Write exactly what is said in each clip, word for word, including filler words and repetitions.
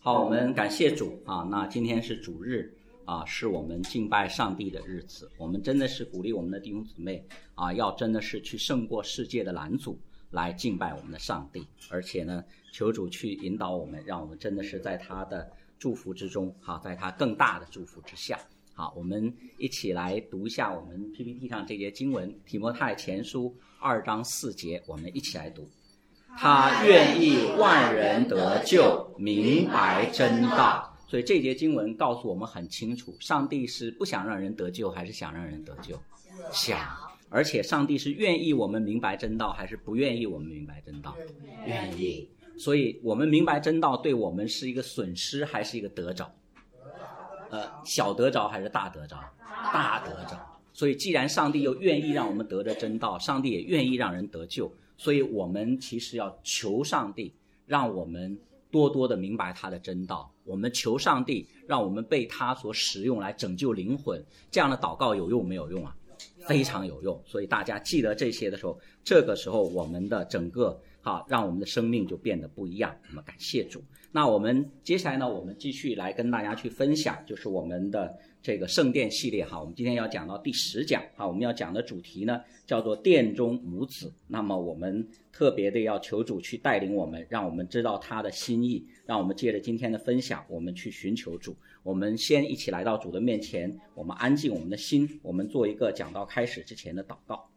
好，我们感谢主啊！那今天是主日啊，是我们敬拜上帝的日子。我们真的是鼓励我们的弟兄姊妹啊，要真的是去胜过世界的拦阻，来敬拜我们的上帝。而且呢，求主去引导我们，让我们真的是在他的祝福之中，好，在他更大的祝福之下。好，我们一起来读一下我们 P P T 上这节经文，提摩太前书二章四节，我们一起来读。他愿意万人得救，明白真道。所以这节经文告诉我们很清楚，上帝是不想让人得救，还是想让人得救？想。而且上帝是愿意我们明白真道，还是不愿意我们明白真道？愿意。所以我们明白真道对我们是一个损失，还是一个得着？呃，小得着还是大得着？大得着。所以既然上帝又愿意让我们得着真道，上帝也愿意让人得救，所以我们其实要求上帝让我们多多的明白他的真道，我们求上帝让我们被他所使用来拯救灵魂。这样的祷告有用没有用啊？非常有用。所以大家记得这些的时候，这个时候我们的整个好让我们的生命就变得不一样。那么感谢主。那我们接下来呢，我们继续来跟大家去分享，就是我们的这个圣殿系列哈。我们今天要讲到第十讲哈，我们要讲的主题呢叫做殿中母子。那么我们特别的要求主去带领我们，让我们知道他的心意，让我们借着今天的分享，我们去寻求主。我们先一起来到主的面前，我们安静我们的心，我们做一个讲道开始之前的祷告。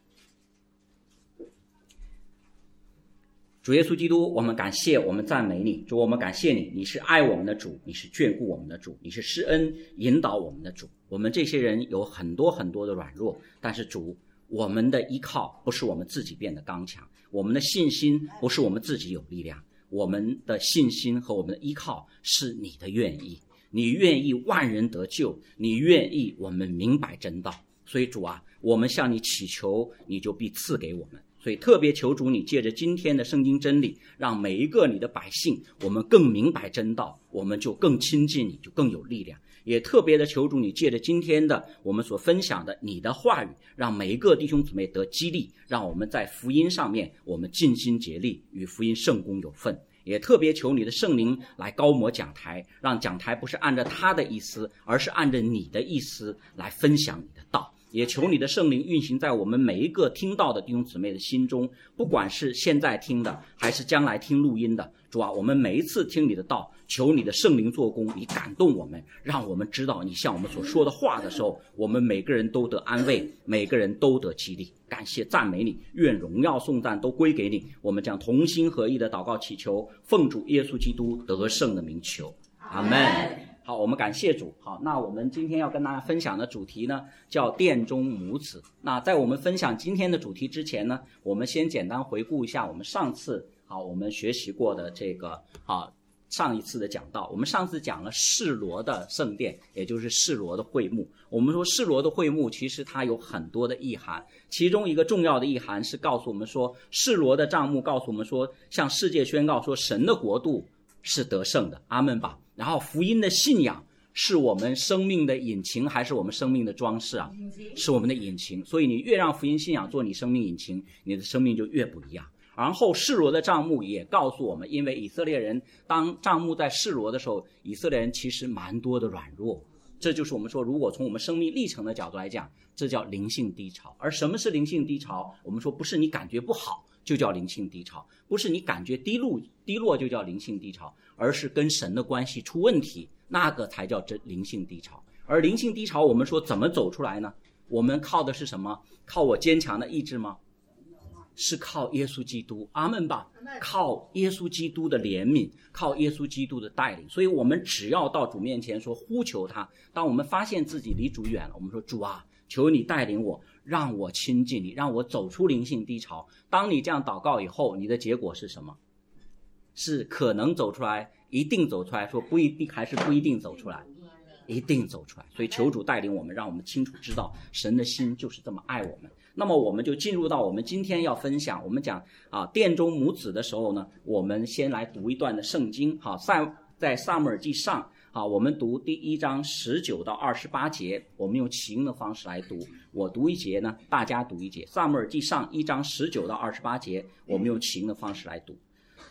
主耶稣基督，我们感谢，我们赞美你。主，我们感谢你，你是爱我们的主，你是眷顾我们的主，你是施恩引导我们的主。我们这些人有很多很多的软弱，但是主，我们的依靠不是我们自己变得刚强，我们的信心不是我们自己有力量，我们的信心和我们的依靠是你的愿意。你愿意万人得救，你愿意我们明白真道。所以主啊，我们向你祈求，你就必赐给我们。所以特别求主你借着今天的圣经真理，让每一个你的百姓我们更明白真道，我们就更亲近你，就更有力量。也特别的求主你借着今天的我们所分享的你的话语，让每一个弟兄姊妹得激励，让我们在福音上面我们尽心竭力，与福音圣工有份。也特别求你的圣灵来高摩讲台，让讲台不是按照他的意思，而是按照你的意思来分享你的道。也求你的圣灵运行在我们每一个听到的弟兄姊妹的心中，不管是现在听的还是将来听录音的。主啊，我们每一次听你的道，求你的圣灵做工，你感动我们，让我们知道你向我们所说的话的时候，我们每个人都得安慰，每个人都得激励。感谢赞美你，愿荣耀颂赞都归给你。我们将同心合意的祷告祈求，奉主耶稣基督得胜的名求，阿们。好，我们感谢主。好，那我们今天要跟大家分享的主题呢，叫殿中母子。那在我们分享今天的主题之前呢，我们先简单回顾一下我们上次好我们学习过的这个好上一次的讲道。我们上次讲了示罗的圣殿，也就是示罗的会幕。我们说示罗的会幕其实它有很多的意涵，其中一个重要的意涵是告诉我们说，示罗的帐幕告诉我们说，向世界宣告说神的国度是得胜的，阿们吧。然后福音的信仰是我们生命的引擎，还是我们生命的装饰啊？是我们的引擎。所以你越让福音信仰做你生命引擎，你的生命就越不一样。然后示罗的帐幕也告诉我们，因为以色列人当帐幕在示罗的时候，以色列人其实蛮多的软弱。这就是我们说，如果从我们生命历程的角度来讲，这叫灵性低潮。而什么是灵性低潮？我们说不是你感觉不好就叫灵性低潮，不是你感觉低落低落就叫灵性低潮，而是跟神的关系出问题，那个才叫真灵性低潮。而灵性低潮我们说怎么走出来呢？我们靠的是什么？靠我坚强的意志吗？是靠耶稣基督，阿们吧。靠耶稣基督的怜悯，靠耶稣基督的带领。所以我们只要到主面前说呼求他，当我们发现自己离主远了，我们说主啊，求你带领我，让我亲近你，让我走出灵性低潮。当你这样祷告以后，你的结果是什么？是可能走出来，一定走出来，说不一定还是不一定走出来？一定走出来。所以求主带领我们，让我们清楚知道神的心就是这么爱我们。那么我们就进入到我们今天要分享，我们讲啊殿中母子的时候呢，我们先来读一段的圣经。好，在在撒母耳记上啊，我们读第一章十九到二十八节，我们用起音的方式来读，我读一节呢，大家读一节。撒母耳记上一章十九到二十八节，我们用起音的方式来读。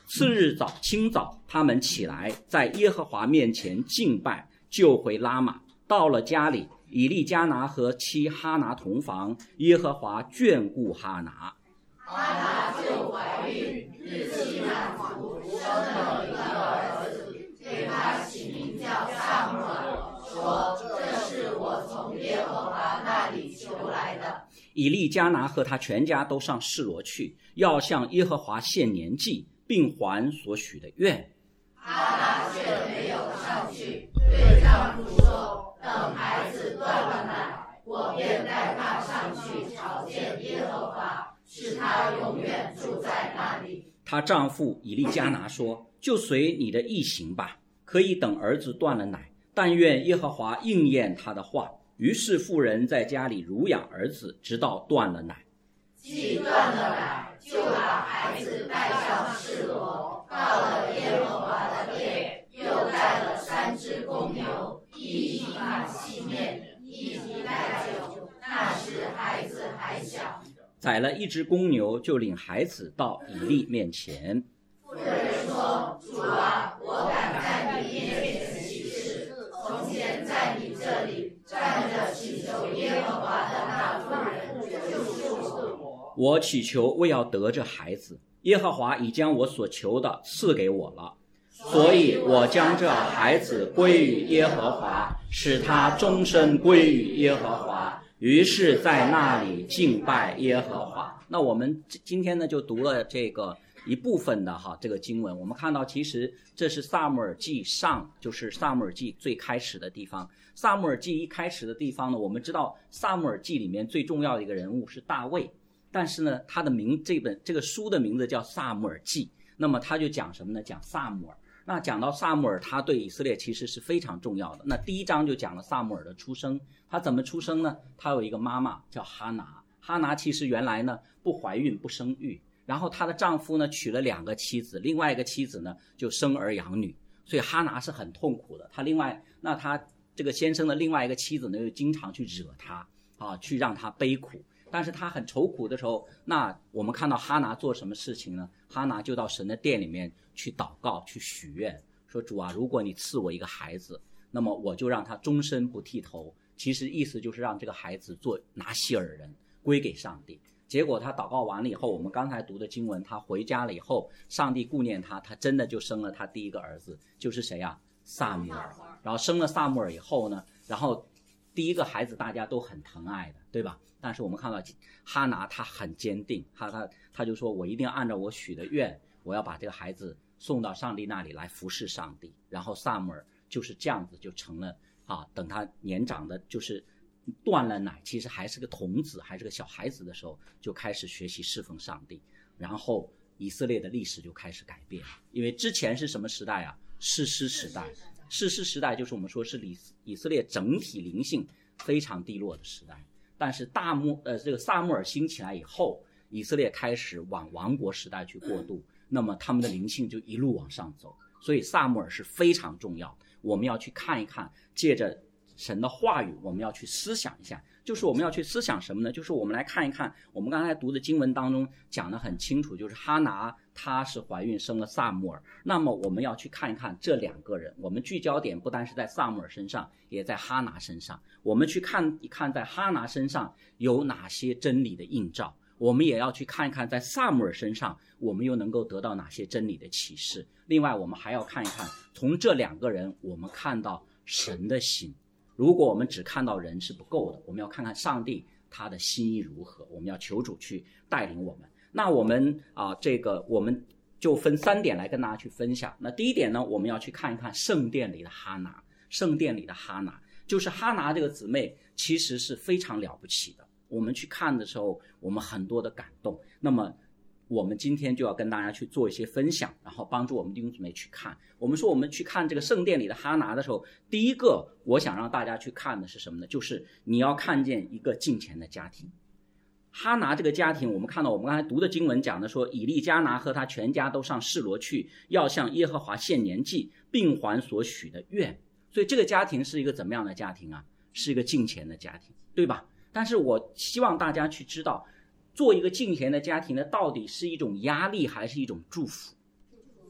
次日早清早，他们起来，在耶和华面前敬拜，就回拉玛。到了家里，以利加拿和妻哈拿同房，耶和华眷顾哈拿。 哈拿就怀孕，日期满足，生了一个儿子，给他起名叫撒母耳，说：“这是我从耶和华那里求来的。” 以利加拿和他全家都上示罗去，要向耶和华献年祭，并还所许的愿。 哈拿却没有上去，对丈夫说：“等孩子断了奶，我便带他上去朝见耶和华，使他永远住在那里。” 她丈夫以利加拿说：“就随你的意行吧，可以等儿子断了奶，但愿耶和华应验他的话。”于是妇人在家里乳养儿子，直到断了奶。 既断了奶，就把孩子带上示罗，到了耶和华的殿，又带了三只公牛，一匹马细面，一匹带酒，那时孩子还小。 宰了一只公牛，就领孩子到以利面前。 妇人说：“主啊，我敢在你面前起誓，从前在你这里站着祈求耶和华的那妇人就是我。 我祈求为要得这孩子，耶和华已将我所求的赐给我了，所以我将这孩子归于耶和华，使他终身归于耶和华。于是在那里敬拜耶和华。”那我们今天呢就读了这个一部分的哈这个经文，我们看到其实这是撒母耳记上，就是撒母耳记最开始的地方。撒母耳记一开始的地方呢，我们知道撒母耳记里面最重要的一个人物是大卫，但是呢他的名这本这个书的名字叫撒母耳记，那么他就讲什么呢？讲撒母耳。那讲到撒母耳，他对以色列其实是非常重要的。那第一章就讲了撒母耳的出生，他怎么出生呢？他有一个妈妈叫哈拿，哈拿其实原来呢不怀孕不生育，然后她的丈夫呢娶了两个妻子，另外一个妻子呢就生儿养女，所以哈拿是很痛苦的。她另外那她这个先生的另外一个妻子呢又经常去惹她啊，去让她悲苦。但是她很愁苦的时候，那我们看到哈拿做什么事情呢？哈拿就到神的殿里面去祷告，去许愿，说主啊，如果你赐我一个孩子，那么我就让他终身不剃头。其实意思就是让这个孩子做拿西尔人，归给上帝。结果他祷告完了以后，我们刚才读的经文，他回家了以后，上帝顾念他，他真的就生了他第一个儿子，就是谁啊？撒母耳。然后生了撒母耳以后呢，然后第一个孩子大家都很疼爱的，对吧？但是我们看到哈拿他很坚定，他他他就说，我一定要按照我许的愿，我要把这个孩子送到上帝那里来服侍上帝。然后撒母耳就是这样子就成了啊，等他年长的就是断了奶，其实还是个童子，还是个小孩子的时候，就开始学习侍奉上帝。然后以色列的历史就开始改变，因为之前是什么时代啊？士师时代。士师时代就是我们说是以色列整体灵性非常低落的时代。但是大穆呃这个撒母耳兴起来以后，以色列开始往王国时代去过渡，那么他们的灵性就一路往上走。所以撒母耳是非常重要，我们要去看一看，借着神的话语，我们要去思想一下。就是我们要去思想什么呢？就是我们来看一看，我们刚才读的经文当中讲得很清楚，就是哈拿她是怀孕生了撒母耳。那么我们要去看一看这两个人，我们聚焦点不单是在撒母耳身上，也在哈拿身上。我们去看一看在哈拿身上有哪些真理的映照，我们也要去看一看在撒母耳身上我们又能够得到哪些真理的启示。另外我们还要看一看，从这两个人我们看到神的心。如果我们只看到人是不够的，我们要看看上帝他的心意如何，我们要求主去带领我们。那我们啊，这个我们就分三点来跟大家去分享。那第一点呢，我们要去看一看圣殿里的哈拿。圣殿里的哈拿，就是哈拿这个姊妹其实是非常了不起的。我们去看的时候，我们很多的感动。那么我们今天就要跟大家去做一些分享，然后帮助我们弟兄姊妹去看。我们说我们去看这个圣殿里的哈拿的时候，第一个我想让大家去看的是什么呢？就是你要看见一个敬虔的家庭。哈拿这个家庭，我们看到我们刚才读的经文讲的说，以利加拿和他全家都上示罗去，要向耶和华献年祭，并还所许的愿。所以这个家庭是一个怎么样的家庭啊？是一个敬虔的家庭，对吧？但是我希望大家去知道，做一个敬虔的家庭呢，到底是一种压力还是一种祝福？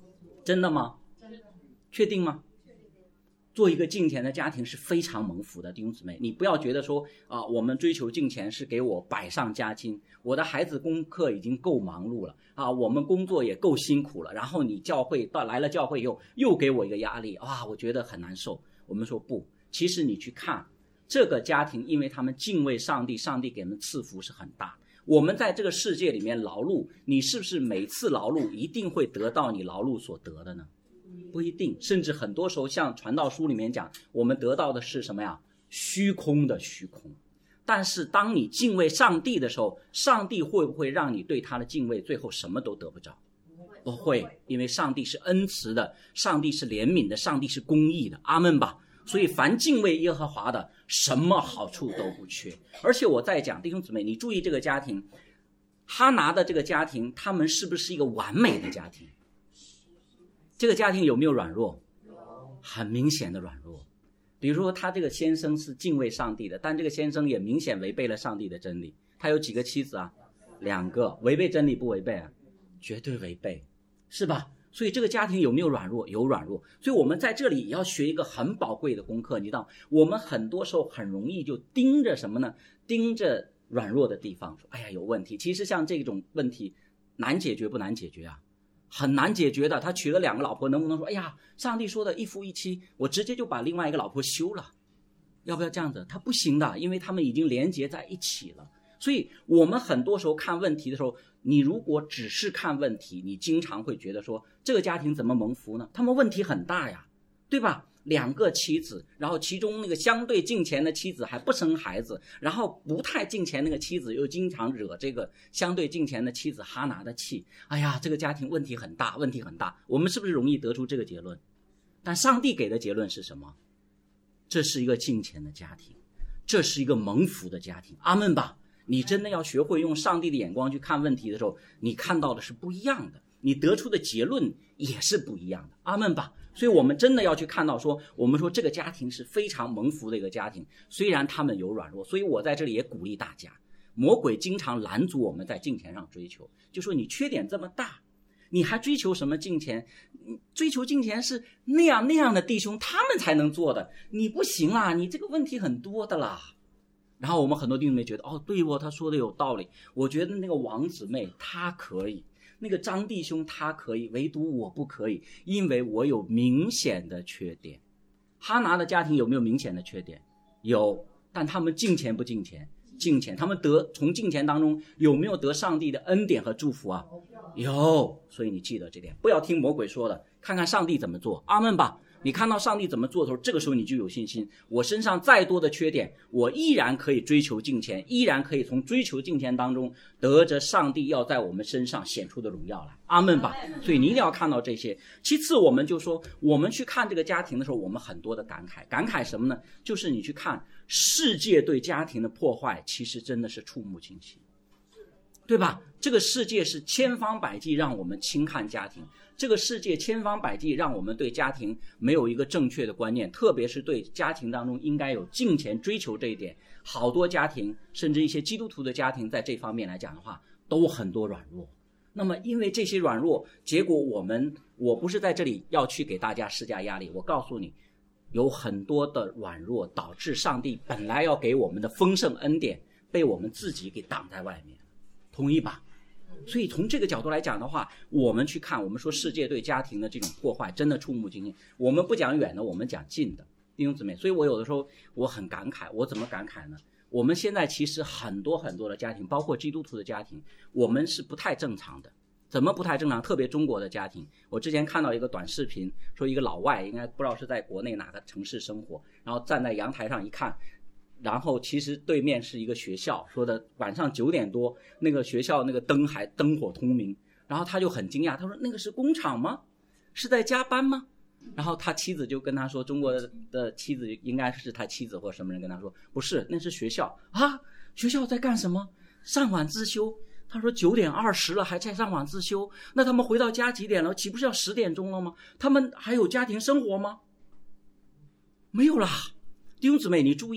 真的吗？ 真的。 确定吗？做一个敬虔的家庭是非常蒙福的，弟兄姊妹，你不要觉得说啊、呃，我们追求敬虔是给我百上加斤，我的孩子功课已经够忙碌了啊，我们工作也够辛苦了，然后你教会到来了教会以后又给我一个压力啊，我觉得很难受。我们说不，其实你去看这个家庭，因为他们敬畏上帝，上帝给他们赐福是很大。我们在这个世界里面劳碌，你是不是每次劳碌一定会得到你劳碌所得的呢？不一定，甚至很多时候像传道书里面讲，我们得到的是什么呀？虚空的虚空。但是当你敬畏上帝的时候，上帝会不会让你对他的敬畏最后什么都得不着？不会，因为上帝是恩慈的，上帝是怜悯的，上帝是公义的。阿们吧。所以凡敬畏耶和华的，什么好处都不缺。而且我再讲，弟兄姊妹，你注意这个家庭，哈拿的这个家庭，他们是不是一个完美的家庭？这个家庭有没有软弱？很明显的软弱。比如说他这个先生是敬畏上帝的，但这个先生也明显违背了上帝的真理。他有几个妻子啊？两个。违背真理不违背啊？绝对违背，是吧？所以这个家庭有没有软弱？有软弱。所以我们在这里也要学一个很宝贵的功课，你知道我们很多时候很容易就盯着什么呢？盯着软弱的地方，说哎呀有问题。其实像这种问题难解决不难解决啊？很难解决的。他娶了两个老婆，能不能说哎呀上帝说的一夫一妻，我直接就把另外一个老婆休了？要不要这样子？他不行的，因为他们已经连结在一起了。所以我们很多时候看问题的时候，你如果只是看问题，你经常会觉得说这个家庭怎么蒙福呢？他们问题很大呀，对吧？两个妻子，然后其中那个相对敬虔的妻子还不生孩子，然后不太敬虔那个妻子又经常惹这个相对敬虔的妻子哈拿的气。哎呀，这个家庭问题很大，问题很大。我们是不是容易得出这个结论？但上帝给的结论是什么？这是一个敬虔的家庭，这是一个蒙福的家庭。阿们吧。你真的要学会用上帝的眼光去看问题的时候，你看到的是不一样的，你得出的结论也是不一样的。阿们吧。所以我们真的要去看到说，我们说这个家庭是非常蒙福的一个家庭，虽然他们有软弱。所以我在这里也鼓励大家，魔鬼经常拦阻我们在敬虔上追求，就说你缺点这么大，你还追求什么敬虔？追求敬虔是那样那样的弟兄他们才能做的，你不行啦，你这个问题很多的啦。然后我们很多弟兄妹觉得，哦，对哦，他说的有道理。我觉得那个王姊妹她可以，那个张弟兄他可以，唯独我不可以，因为我有明显的缺点。哈拿的家庭有没有明显的缺点？有，但他们敬虔不敬虔？敬虔。他们得从敬虔当中有没有得上帝的恩典和祝福啊？有。所以你记得这点，不要听魔鬼说的，看看上帝怎么做。阿们吧。你看到上帝怎么做的时候，这个时候你就有信心，我身上再多的缺点，我依然可以追求敬虔，依然可以从追求敬虔当中得着上帝要在我们身上显出的荣耀来。阿们吧。所以你一定要看到这些。其次我们就说，我们去看这个家庭的时候，我们很多的感慨。感慨什么呢？就是你去看世界对家庭的破坏，其实真的是触目惊心，对吧？这个世界是千方百计让我们轻看家庭，这个世界千方百计让我们对家庭没有一个正确的观念，特别是对家庭当中应该有敬虔追求这一点。好多家庭，甚至一些基督徒的家庭，在这方面来讲的话，都很多软弱。那么因为这些软弱，结果我们我不是在这里要去给大家施加压力，我告诉你，有很多的软弱导致上帝本来要给我们的丰盛恩典被我们自己给挡在外面，同意吧？所以从这个角度来讲的话，我们去看，我们说世界对家庭的这种破坏真的触目惊心。我们不讲远的，我们讲近的，弟兄姊妹。所以我有的时候我很感慨，我怎么感慨呢？我们现在其实很多很多的家庭，包括基督徒的家庭，我们是不太正常的。怎么不太正常？特别中国的家庭，我之前看到一个短视频，说一个老外，应该不知道是在国内哪个城市生活，然后站在阳台上一看，然后其实对面是一个学校，说的晚上九点多，那个学校那个灯还灯火通明，然后他就很惊讶，他说那个是工厂吗？是在加班吗？然后他妻子就跟他说，中国的妻子应该是他妻子或什么人跟他说，不是，那是学校啊。学校在干什么？上晚自修。他说九点二十了还在上晚自修，那他们回到家几点了？岂不是要十点钟了吗？他们还有家庭生活吗？没有啦。弟兄姊妹，你注意，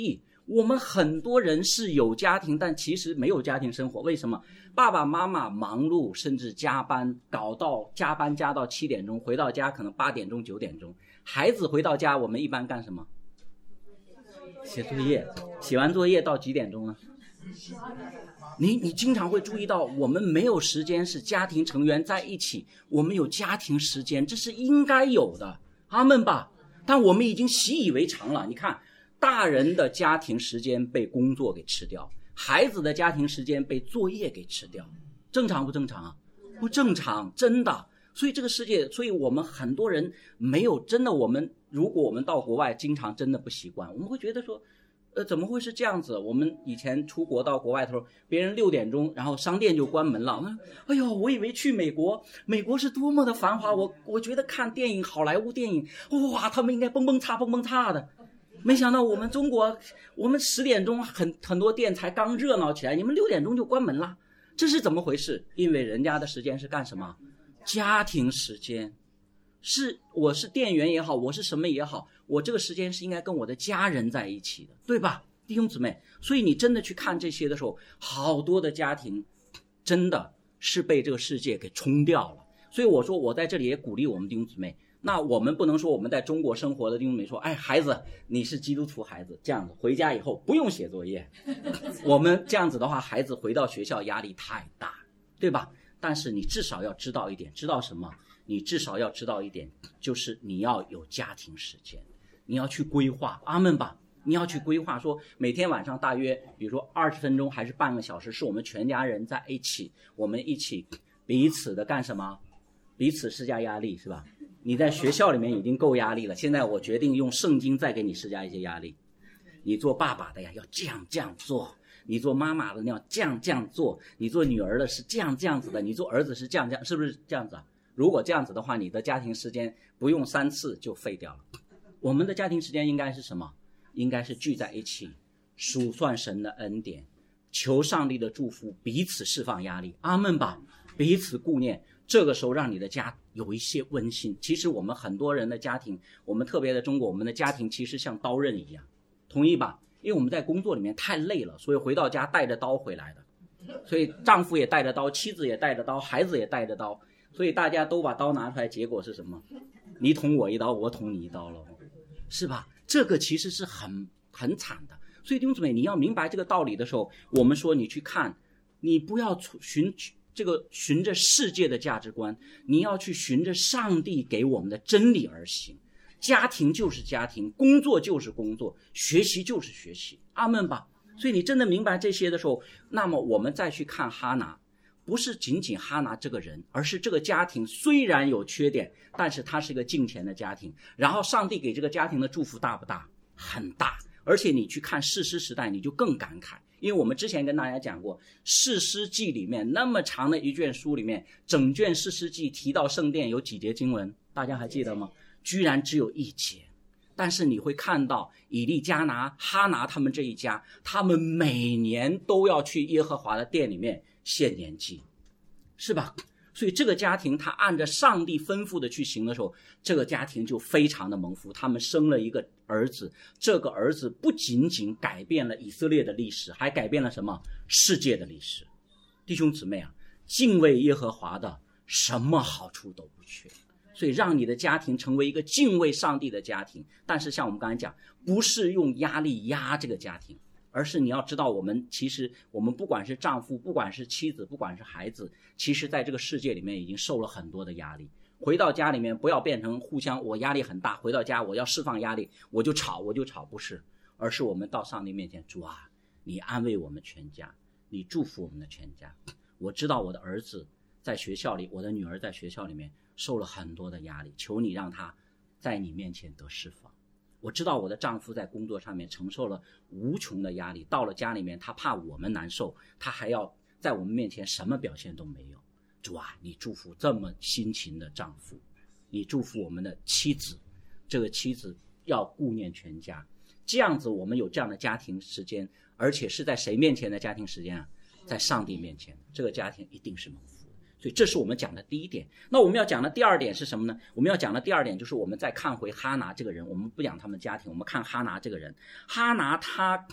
我们很多人是有家庭，但其实没有家庭生活。为什么？爸爸妈妈忙碌，甚至加班，搞到加班加到七点钟，回到家可能八点钟九点钟。孩子回到家，我们一般干什么？写作业。写完作业到几点钟呢？你你经常会注意到，我们没有时间是家庭成员在一起，我们有家庭时间，这是应该有的，阿们吧。但我们已经习以为常了。你看，大人的家庭时间被工作给吃掉，孩子的家庭时间被作业给吃掉，正常不正常啊？不正常，真的。所以这个世界，所以我们很多人没有真的，我们如果我们到国外，经常真的不习惯，我们会觉得说，呃，怎么会是这样子？我们以前出国到国外的时候，别人六点钟，然后商店就关门了。哎呦，我以为去美国，美国是多么的繁华，我我觉得看电影，好莱坞电影，哇，他们应该蹦蹦擦蹦蹦擦的。没想到我们中国，我们十点钟很很多店才刚热闹起来，你们六点钟就关门了，这是怎么回事？因为人家的时间是干什么？家庭时间。是我是店员也好，我是什么也好，我这个时间是应该跟我的家人在一起的，对吧，弟兄姊妹？所以你真的去看这些的时候，好多的家庭真的是被这个世界给冲掉了。所以我说，我在这里也鼓励我们弟兄姊妹。那我们不能说我们在中国生活的弟兄姊妹说，哎，孩子，你是基督徒孩子，这样子回家以后不用写作业。我们这样子的话，孩子回到学校压力太大，对吧？但是你至少要知道一点，知道什么？你至少要知道一点，就是你要有家庭时间，你要去规划，阿们吧。你要去规划说，每天晚上大约比如说二十分钟还是半个小时，是我们全家人在一起，我们一起彼此的干什么？彼此施加压力，是吧？你在学校里面已经够压力了，现在我决定用圣经再给你施加一些压力。你做爸爸的呀，要这样这样做；你做妈妈的，你要这样这样做；你做女儿的是这样这样子的；你做儿子是这样这样，是不是这样子啊？如果这样子的话，你的家庭时间不用三次就废掉了。我们的家庭时间应该是什么？应该是聚在一起，数算神的恩典，求上帝的祝福，彼此释放压力，阿们吧，彼此顾念。这个时候让你的家有一些温馨。其实我们很多人的家庭，我们特别在中国，我们的家庭其实像刀刃一样，同意吧？因为我们在工作里面太累了，所以回到家带着刀回来的，所以丈夫也带着刀，妻子也带着刀，孩子也带着刀，所以大家都把刀拿出来，结果是什么？你捅我一刀，我捅你一刀了，是吧？这个其实是很很惨的。所以弟兄姊妹，你要明白这个道理的时候，我们说你去看，你不要寻这个循着世界的价值观，你要去循着上帝给我们的真理而行。家庭就是家庭，工作就是工作，学习就是学习，阿们吧。所以你真的明白这些的时候，那么我们再去看哈拿，不是仅仅哈拿这个人，而是这个家庭虽然有缺点，但是它是一个敬虔的家庭。然后上帝给这个家庭的祝福大不大？很大。而且你去看士师时代，你就更感慨，因为我们之前跟大家讲过，士师记里面那么长的一卷书里面，整卷士师记提到圣殿有几节经文，大家还记得吗？居然只有一节。但是你会看到以利加拿、哈拿他们这一家，他们每年都要去耶和华的殿里面献年祭，是吧？所以这个家庭他按着上帝吩咐的去行的时候，这个家庭就非常的蒙福。他们生了一个儿子，这个儿子不仅仅改变了以色列的历史，还改变了什么？世界的历史。弟兄姊妹啊，敬畏耶和华的什么好处都不缺。所以让你的家庭成为一个敬畏上帝的家庭。但是像我们刚才讲，不是用压力压这个家庭，而是你要知道，我们其实我们不管是丈夫，不管是妻子，不管是孩子，其实在这个世界里面已经受了很多的压力。回到家里面不要变成互相，我压力很大，回到家我要释放压力，我就吵我就吵，不是，而是我们到上帝面前，主啊，你安慰我们全家，你祝福我们的全家。我知道我的儿子在学校里，我的女儿在学校里面受了很多的压力，求你让他在你面前得释放。我知道我的丈夫在工作上面承受了无穷的压力，到了家里面他怕我们难受，他还要在我们面前什么表现都没有。主啊，你祝福这么辛勤的丈夫，你祝福我们的妻子，这个妻子要顾念全家，这样子我们有这样的家庭时间，而且是在谁面前的家庭时间啊？在上帝面前，这个家庭一定是蒙福。所以这是我们讲的第一点。那我们要讲的第二点是什么呢？我们要讲的第二点就是我们再看回哈拿这个人，我们不讲他们家庭，我们看哈拿这个人。哈拿他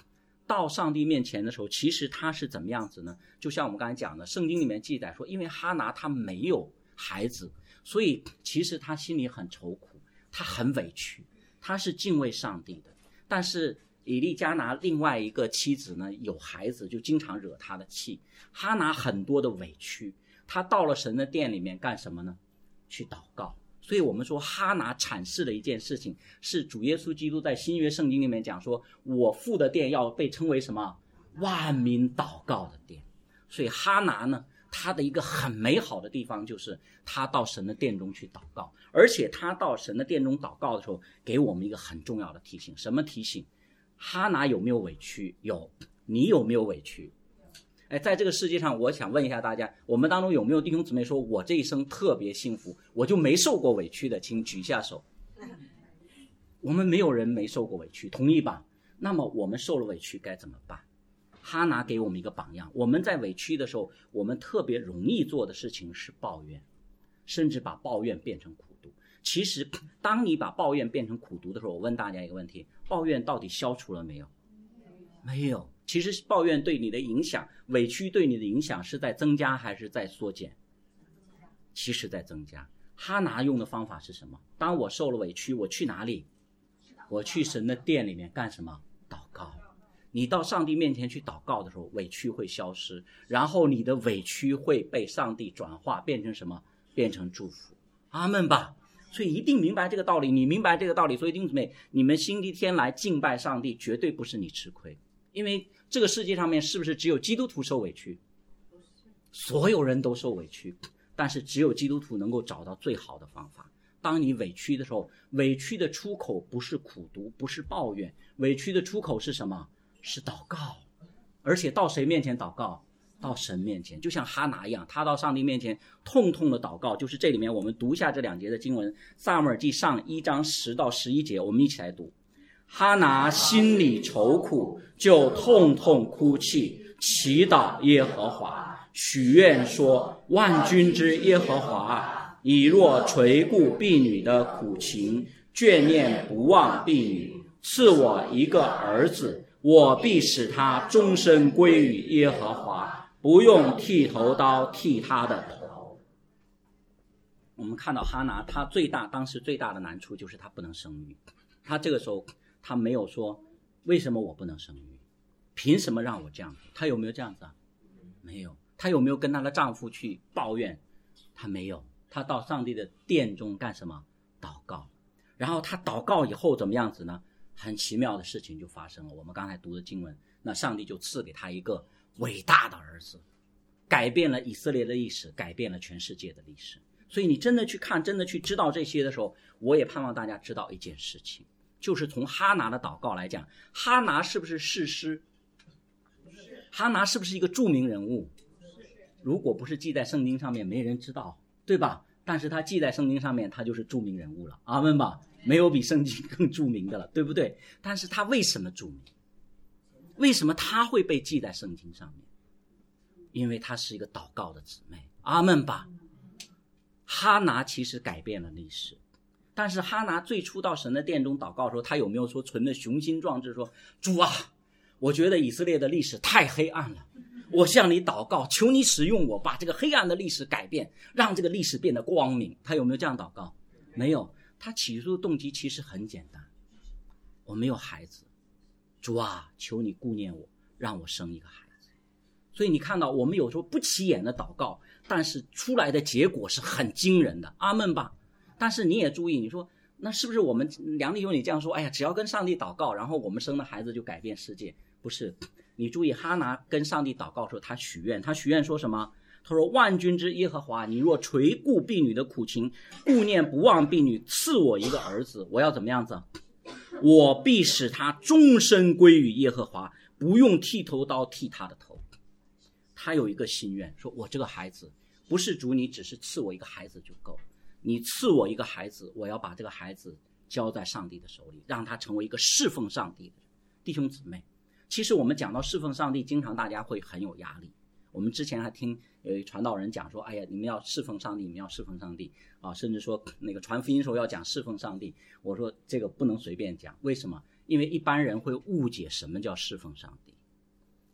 到上帝面前的时候，其实他是怎么样子呢？就像我们刚才讲的，圣经里面记载说，因为哈拿他没有孩子，所以其实他心里很愁苦，他很委屈，他是敬畏上帝的。但是以利加拿另外一个妻子呢，有孩子，就经常惹他的气。哈拿很多的委屈，他到了神的殿里面干什么呢？去祷告。所以我们说哈拿阐释的一件事情，是主耶稣基督在新约圣经里面讲说，我父的殿要被称为什么？万民祷告的殿。所以哈拿呢，他的一个很美好的地方就是他到神的殿中去祷告，而且他到神的殿中祷告的时候，给我们一个很重要的提醒。什么提醒？哈拿有没有委屈？有。你有没有委屈？哎，在这个世界上，我想问一下大家，我们当中有没有弟兄姊妹说，我这一生特别幸福，我就没受过委屈的？请举下手。我们没有人没受过委屈，同意吧？那么我们受了委屈该怎么办？哈拿给我们一个榜样。我们在委屈的时候，我们特别容易做的事情是抱怨，甚至把抱怨变成苦毒。其实当你把抱怨变成苦毒的时候，我问大家一个问题，抱怨到底消除了没有？没有。其实抱怨对你的影响，委屈对你的影响是在增加还是在缩减？其实在增加。哈拿用的方法是什么？当我受了委屈，我去哪里？我去神的殿里面干什么？祷告。你到上帝面前去祷告的时候，委屈会消失，然后你的委屈会被上帝转化变成什么？变成祝福。阿们吧。所以一定明白这个道理，你明白这个道理，所以弟兄姊妹，你们星期天来敬拜上帝，绝对不是你吃亏。因为这个世界上面是不是只有基督徒受委屈？所有人都受委屈，但是只有基督徒能够找到最好的方法。当你委屈的时候，委屈的出口不是苦毒，不是抱怨，委屈的出口是什么？是祷告。而且到谁面前祷告？到神面前。就像哈拿一样，他到上帝面前痛痛的祷告。就是这里面我们读一下这两节的经文，撒母耳记上一章十到十一节，我们一起来读。哈拿心里愁苦，就痛痛哭泣，祈祷耶和华，许愿说，万军之耶和华，以若垂顾婢女的苦情，眷念不忘婢女，赐我一个儿子，我必使他终身归于耶和华，不用剃头刀剃他的头。我们看到哈拿，他最大当时最大的难处就是他不能生育。他这个时候他没有说为什么我不能生育，凭什么让我这样？他有没有这样子啊？没有。他有没有跟他的丈夫去抱怨？他没有。他到上帝的殿中干什么？祷告。然后他祷告以后怎么样子呢？很奇妙的事情就发生了。我们刚才读的经文，那上帝就赐给他一个伟大的儿子，改变了以色列的历史，改变了全世界的历史。所以你真的去看，真的去知道这些的时候，我也盼望大家知道一件事情，就是从哈拿的祷告来讲，哈拿是不是士师？哈拿是不是一个著名人物？如果不是记在圣经上面，没人知道，对吧？但是他记在圣经上面，他就是著名人物了。阿们吧。没有比圣经更著名的了，对不对？但是他为什么著名？为什么他会被记在圣经上面？因为他是一个祷告的姊妹。阿们吧。哈拿其实改变了历史，但是哈拿最初到神的殿中祷告的时候，他有没有说存着雄心壮志说，主啊，我觉得以色列的历史太黑暗了，我向你祷告，求你使用我，把这个黑暗的历史改变，让这个历史变得光明。他有没有这样祷告？没有。他起初的动机其实很简单，我没有孩子，主啊，求你顾念我，让我生一个孩子。所以你看到我们有时候不起眼的祷告，但是出来的结果是很惊人的。阿们吧。但是你也注意，你说那是不是我们梁弟兄你这样说，哎呀，只要跟上帝祷告，然后我们生的孩子就改变世界？不是。你注意哈拿跟上帝祷告的时候，他许愿，他许愿说什么？他说，万军之耶和华，你若垂顾婢女的苦情，顾念不忘婢女，赐我一个儿子，我要怎么样子？我必使他终身归于耶和华，不用剃头刀剃他的头。他有一个心愿，说我这个孩子不是主你只是赐我一个孩子就够，你赐我一个孩子，我要把这个孩子交在上帝的手里，让他成为一个侍奉上帝的人。弟兄姊妹，其实我们讲到侍奉上帝，经常大家会很有压力。我们之前还听有一传道人讲说，哎呀，你们要侍奉上帝，你们要侍奉上帝啊，甚至说那个传福音时候要讲侍奉上帝。我说这个不能随便讲，为什么？因为一般人会误解什么叫侍奉上帝。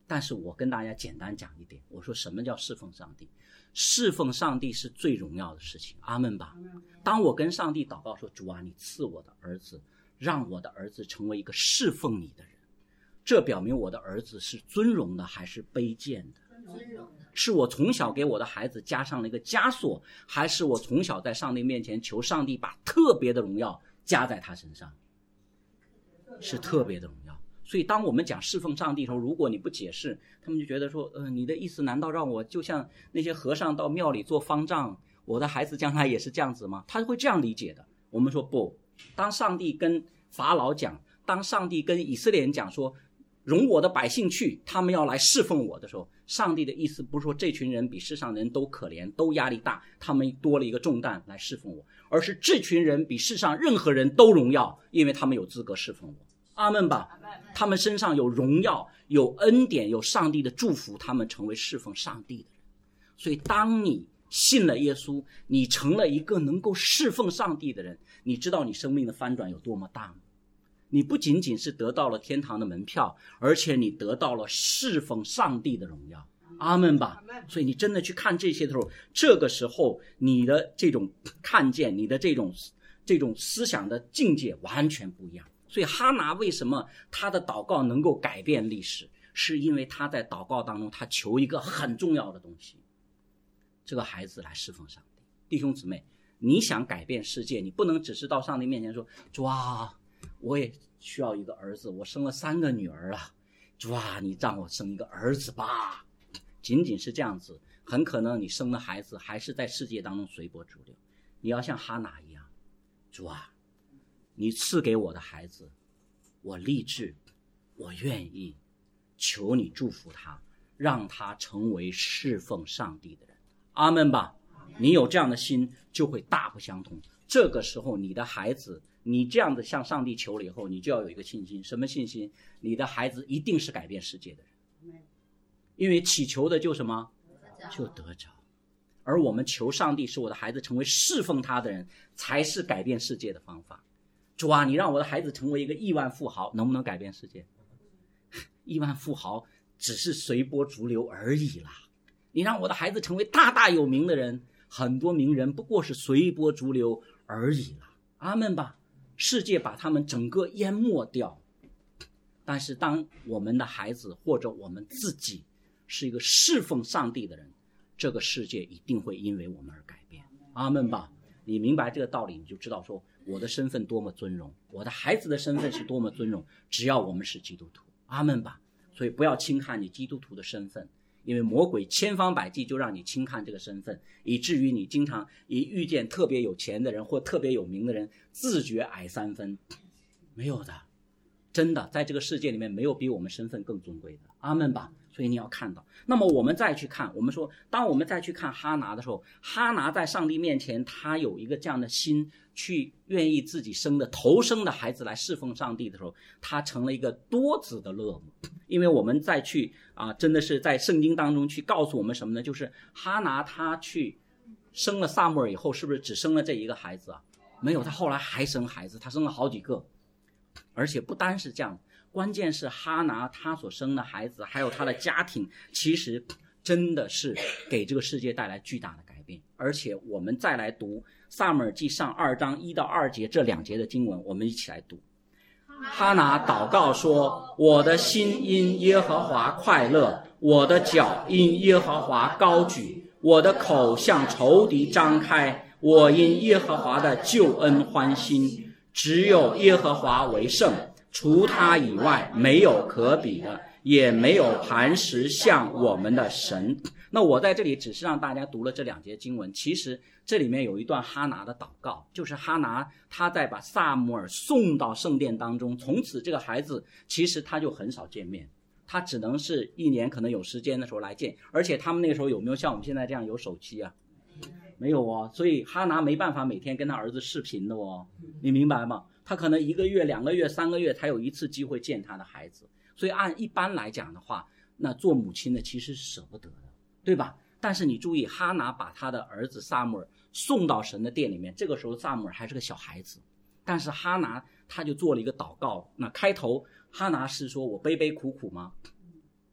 但是我跟大家简单讲一点，我说什么叫侍奉上帝？侍奉上帝是最荣耀的事情，阿们吧。当我跟上帝祷告说，主啊，你赐我的儿子，让我的儿子成为一个侍奉你的人，这表明我的儿子是尊荣的还是卑贱的？ 尊荣的。 是我从小给我的孩子加上了一个枷锁，还是我从小在上帝面前求上帝把特别的荣耀加在他身上？是特别的荣耀。所以当我们讲侍奉上帝的时候，如果你不解释，他们就觉得说，呃，你的意思难道让我就像那些和尚到庙里做方丈，我的孩子将来也是这样子吗？他会这样理解的。我们说不，当上帝跟法老讲，当上帝跟以色列人讲说，容我的百姓去，他们要来侍奉我的时候，上帝的意思不是说这群人比世上人都可怜，都压力大，他们多了一个重担来侍奉我，而是这群人比世上任何人都荣耀，因为他们有资格侍奉我。阿们吧。他们身上有荣耀，有恩典，有上帝的祝福，他们成为侍奉上帝的人。所以当你信了耶稣，你成了一个能够侍奉上帝的人，你知道你生命的翻转有多么大吗？你不仅仅是得到了天堂的门票，而且你得到了侍奉上帝的荣耀。阿们吧。所以你真的去看这些的时候，这个时候你的这种看见，你的这种这种思想的境界完全不一样。所以哈拿为什么他的祷告能够改变历史，是因为他在祷告当中他求一个很重要的东西，这个孩子来侍奉上帝。弟兄姊妹，你想改变世界，你不能只是到上帝面前说，主啊，我也需要一个儿子，我生了三个女儿了，主啊，你让我生一个儿子吧。仅仅是这样子，很可能你生的孩子还是在世界当中随波逐流。你要像哈拿一样，主啊，你赐给我的孩子，我立志，我愿意，求你祝福他，让他成为侍奉上帝的人。阿们吧。你有这样的心，就会大不相同。这个时候你的孩子，你这样的向上帝求了以后，你就要有一个信心。什么信心？你的孩子一定是改变世界的人，因为祈求的就什么？就得着。而我们求上帝使我的孩子成为侍奉他的人，才是改变世界的方法。主啊，你让我的孩子成为一个亿万富豪，能不能改变世界？亿万富豪只是随波逐流而已啦。你让我的孩子成为大大有名的人，很多名人不过是随波逐流而已啦。阿们吧。世界把他们整个淹没掉。但是当我们的孩子或者我们自己是一个侍奉上帝的人，这个世界一定会因为我们而改变。阿们吧。你明白这个道理，你就知道说我的身份多么尊荣，我的孩子的身份是多么尊荣，只要我们是基督徒。阿们吧。所以不要轻看你基督徒的身份，因为魔鬼千方百计就让你轻看这个身份，以至于你经常一遇见特别有钱的人或特别有名的人，自觉矮三分。没有的，真的在这个世界里面没有比我们身份更尊贵的。阿们吧。所以你要看到，那么我们再去看，我们说当我们再去看哈拿的时候，哈拿在上帝面前他有一个这样的心，去愿意自己生的头生的孩子来侍奉上帝的时候，他成了一个多子的乐母。因为我们再去啊，真的是在圣经当中去告诉我们什么呢？就是哈拿他去生了撒母耳以后，是不是只生了这一个孩子啊？没有，他后来还生孩子，他生了好几个。而且不单是这样，关键是哈拿他所生的孩子还有他的家庭，其实真的是给这个世界带来巨大的改变。而且我们再来读撒母耳记上二章一到二节这两节的经文，我们一起来读。哈拿祷告说，我的心因耶和华快乐，我的脚因耶和华高举，我的口向仇敌张开，我因耶和华的救恩欢心。只有耶和华为圣，除他以外没有可比的，也没有磐石像我们的神。那我在这里只是让大家读了这两节经文，其实这里面有一段哈拿的祷告，就是哈拿他在把撒母耳送到圣殿当中，从此这个孩子其实他就很少见面，他只能是一年可能有时间的时候来见。而且他们那个时候有没有像我们现在这样有手机啊？没有哦，所以哈拿没办法每天跟他儿子视频的哦，你明白吗？他可能一个月、两个月、三个月才有一次机会见他的孩子。所以按一般来讲的话，那做母亲的其实是舍不得的，对吧？但是你注意，哈拿把他的儿子撒母耳送到神的殿里面，这个时候撒母耳还是个小孩子，但是哈拿他就做了一个祷告。那开头哈拿是说我悲悲苦苦吗？他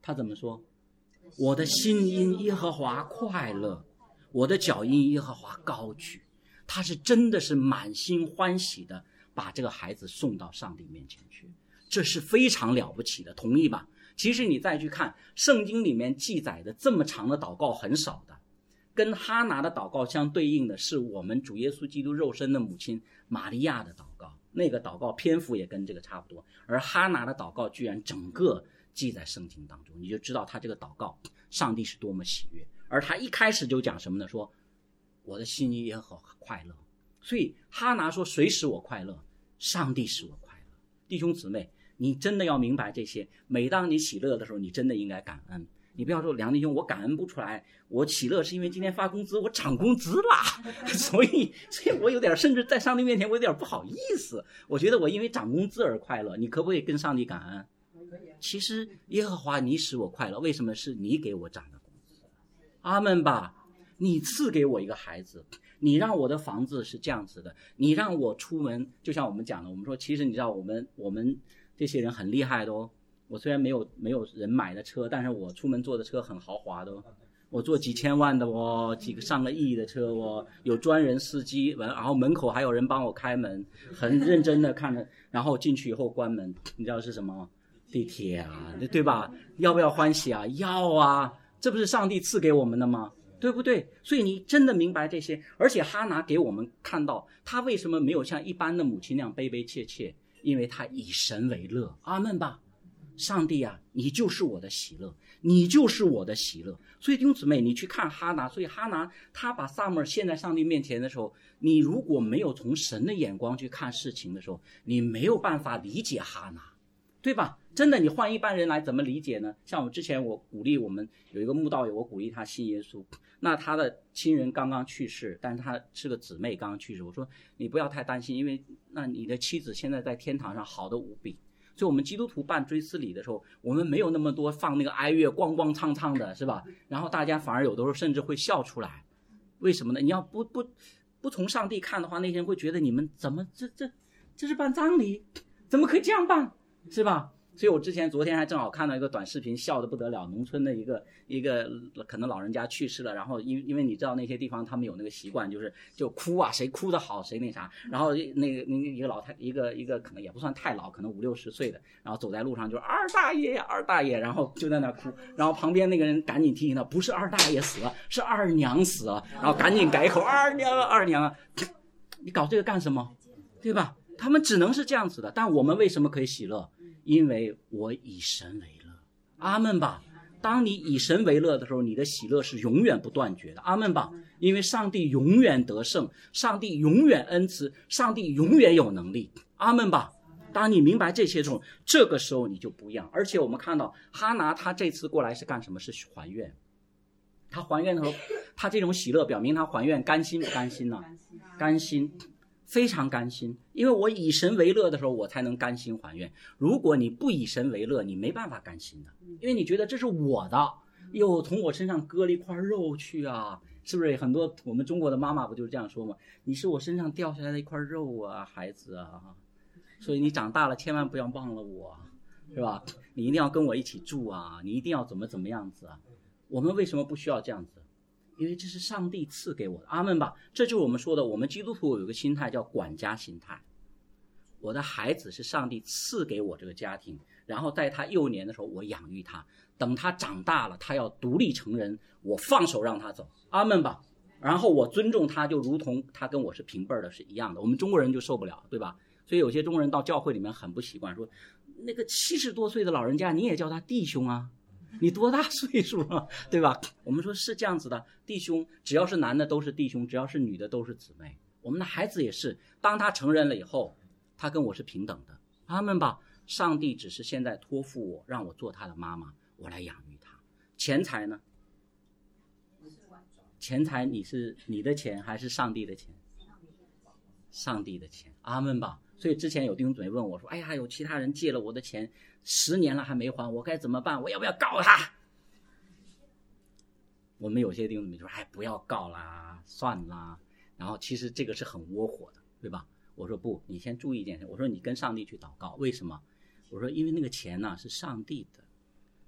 他怎么说？我的心因耶和华快乐，我的脚因耶和华高举。他是真的是满心欢喜的把这个孩子送到上帝面前去，这是非常了不起的，同意吧？其实你再去看圣经里面记载的这么长的祷告很少的，跟哈拿的祷告相对应的是我们主耶稣基督肉身的母亲玛利亚的祷告，那个祷告篇幅也跟这个差不多，而哈拿的祷告居然整个记在圣经当中，你就知道他这个祷告上帝是多么喜悦。而他一开始就讲什么呢？说我的心因耶和华快乐。所以哈拿说谁使我快乐？上帝使我快乐。弟兄姊妹，你真的要明白这些，每当你喜乐的时候，你真的应该感恩。你不要说梁弟兄我感恩不出来，我喜乐是因为今天发工资，我涨工资啦，所以所以我有点甚至在上帝面前我有点不好意思，我觉得我因为涨工资而快乐。你可不可以跟上帝感恩？其实耶和华你使我快乐，为什么？是你给我涨的工资。阿们吧。你赐给我一个孩子，你让我的房子是这样子的，你让我出门，就像我们讲的，我们说其实你知道我们我们这些人很厉害的哦。我虽然没有没有人买的车，但是我出门坐的车很豪华的哦，我坐几千万的哦，几个上个亿的车哦，有专人司机，然后门口还有人帮我开门，很认真的看着，然后进去以后关门，你知道是什么？地铁啊，对吧？要不要欢喜啊？要啊，这不是上帝赐给我们的吗？对不对？所以你真的明白这些。而且哈拿给我们看到他为什么没有像一般的母亲那样悲悲切切，因为他以神为乐。阿们吧。上帝啊，你就是我的喜乐，你就是我的喜乐。所以弟兄姊妹，你去看哈拿，所以哈拿他把撒母耳献在上帝面前的时候，你如果没有从神的眼光去看事情的时候，你没有办法理解哈拿，对吧？真的，你换一般人来怎么理解呢？像我之前我鼓励我们有一个慕道友，我鼓励他信耶稣，那他的亲人刚刚去世，但是他是个姊妹刚刚去世，我说你不要太担心，因为那你的妻子现在在天堂上好得无比。所以我们基督徒办追思礼的时候，我们没有那么多放那个哀乐咣咣唱唱的，是吧？然后大家反而有的时候甚至会笑出来，为什么呢？你要不不不从上帝看的话，那些人会觉得你们怎么这这这是办葬礼，怎么可以这样办，是吧？所以我之前昨天还正好看到一个短视频，笑得不得了，农村的一个一个可能老人家去世了，然后因因为你知道那些地方他们有那个习惯，就是就哭啊，谁哭得好谁那啥，然后那个那个一个老太一个一个可能也不算太老，可能五六十岁的，然后走在路上就二大爷二大爷，然后就在那哭，然后旁边那个人赶紧提醒他，不是二大爷死了，是二娘死了，然后赶紧改口二娘啊二娘啊，你搞这个干什么，对吧？他们只能是这样子的，但我们为什么可以喜乐？因为我以神为乐。阿们吧。当你以神为乐的时候，你的喜乐是永远不断绝的。阿们吧。因为上帝永远得胜，上帝永远恩慈，上帝永远有能力。阿们吧。当你明白这些时候，这个时候你就不一样。而且我们看到哈拿他这次过来是干什么？是还愿。他还愿的时候，他这种喜乐表明他还愿甘心不甘心呢？甘心，非常甘心。因为我以神为乐的时候，我才能甘心还愿。如果你不以神为乐，你没办法甘心的，因为你觉得这是我的，又从我身上割了一块肉去啊，是不是？很多我们中国的妈妈不就是这样说吗？你是我身上掉下来的一块肉啊，孩子啊，所以你长大了千万不要忘了我，是吧？你一定要跟我一起住啊，你一定要怎么怎么样子啊。我们为什么不需要这样子？因为这是上帝赐给我的。阿们吧。这就是我们说的，我们基督徒有一个心态叫管家心态。我的孩子是上帝赐给我这个家庭，然后在他幼年的时候我养育他，等他长大了他要独立成人，我放手让他走。阿们吧。然后我尊重他，就如同他跟我是平辈的是一样的。我们中国人就受不了，对吧？所以有些中国人到教会里面很不习惯，说那个七十多岁的老人家你也叫他弟兄啊，你多大岁数了，对吧？我们说是这样子的，弟兄只要是男的都是弟兄，只要是女的都是姊妹。我们的孩子也是，当他成人了以后，他跟我是平等的。阿们吧。上帝只是现在托付我，让我做他的妈妈，我来养育他。钱财呢？钱财你是你的钱还是上帝的钱？上帝的钱。阿们吧。所以之前有弟兄姊妹问我说，哎呀，有其他人借了我的钱十年了还没还，我该怎么办？我要不要告他？我们有些弟兄姊妹说，哎，不要告啦，算啦。然后其实这个是很窝火的，对吧？我说不，你先注意一点，我说你跟上帝去祷告。为什么？我说因为那个钱呢、啊、是上帝的，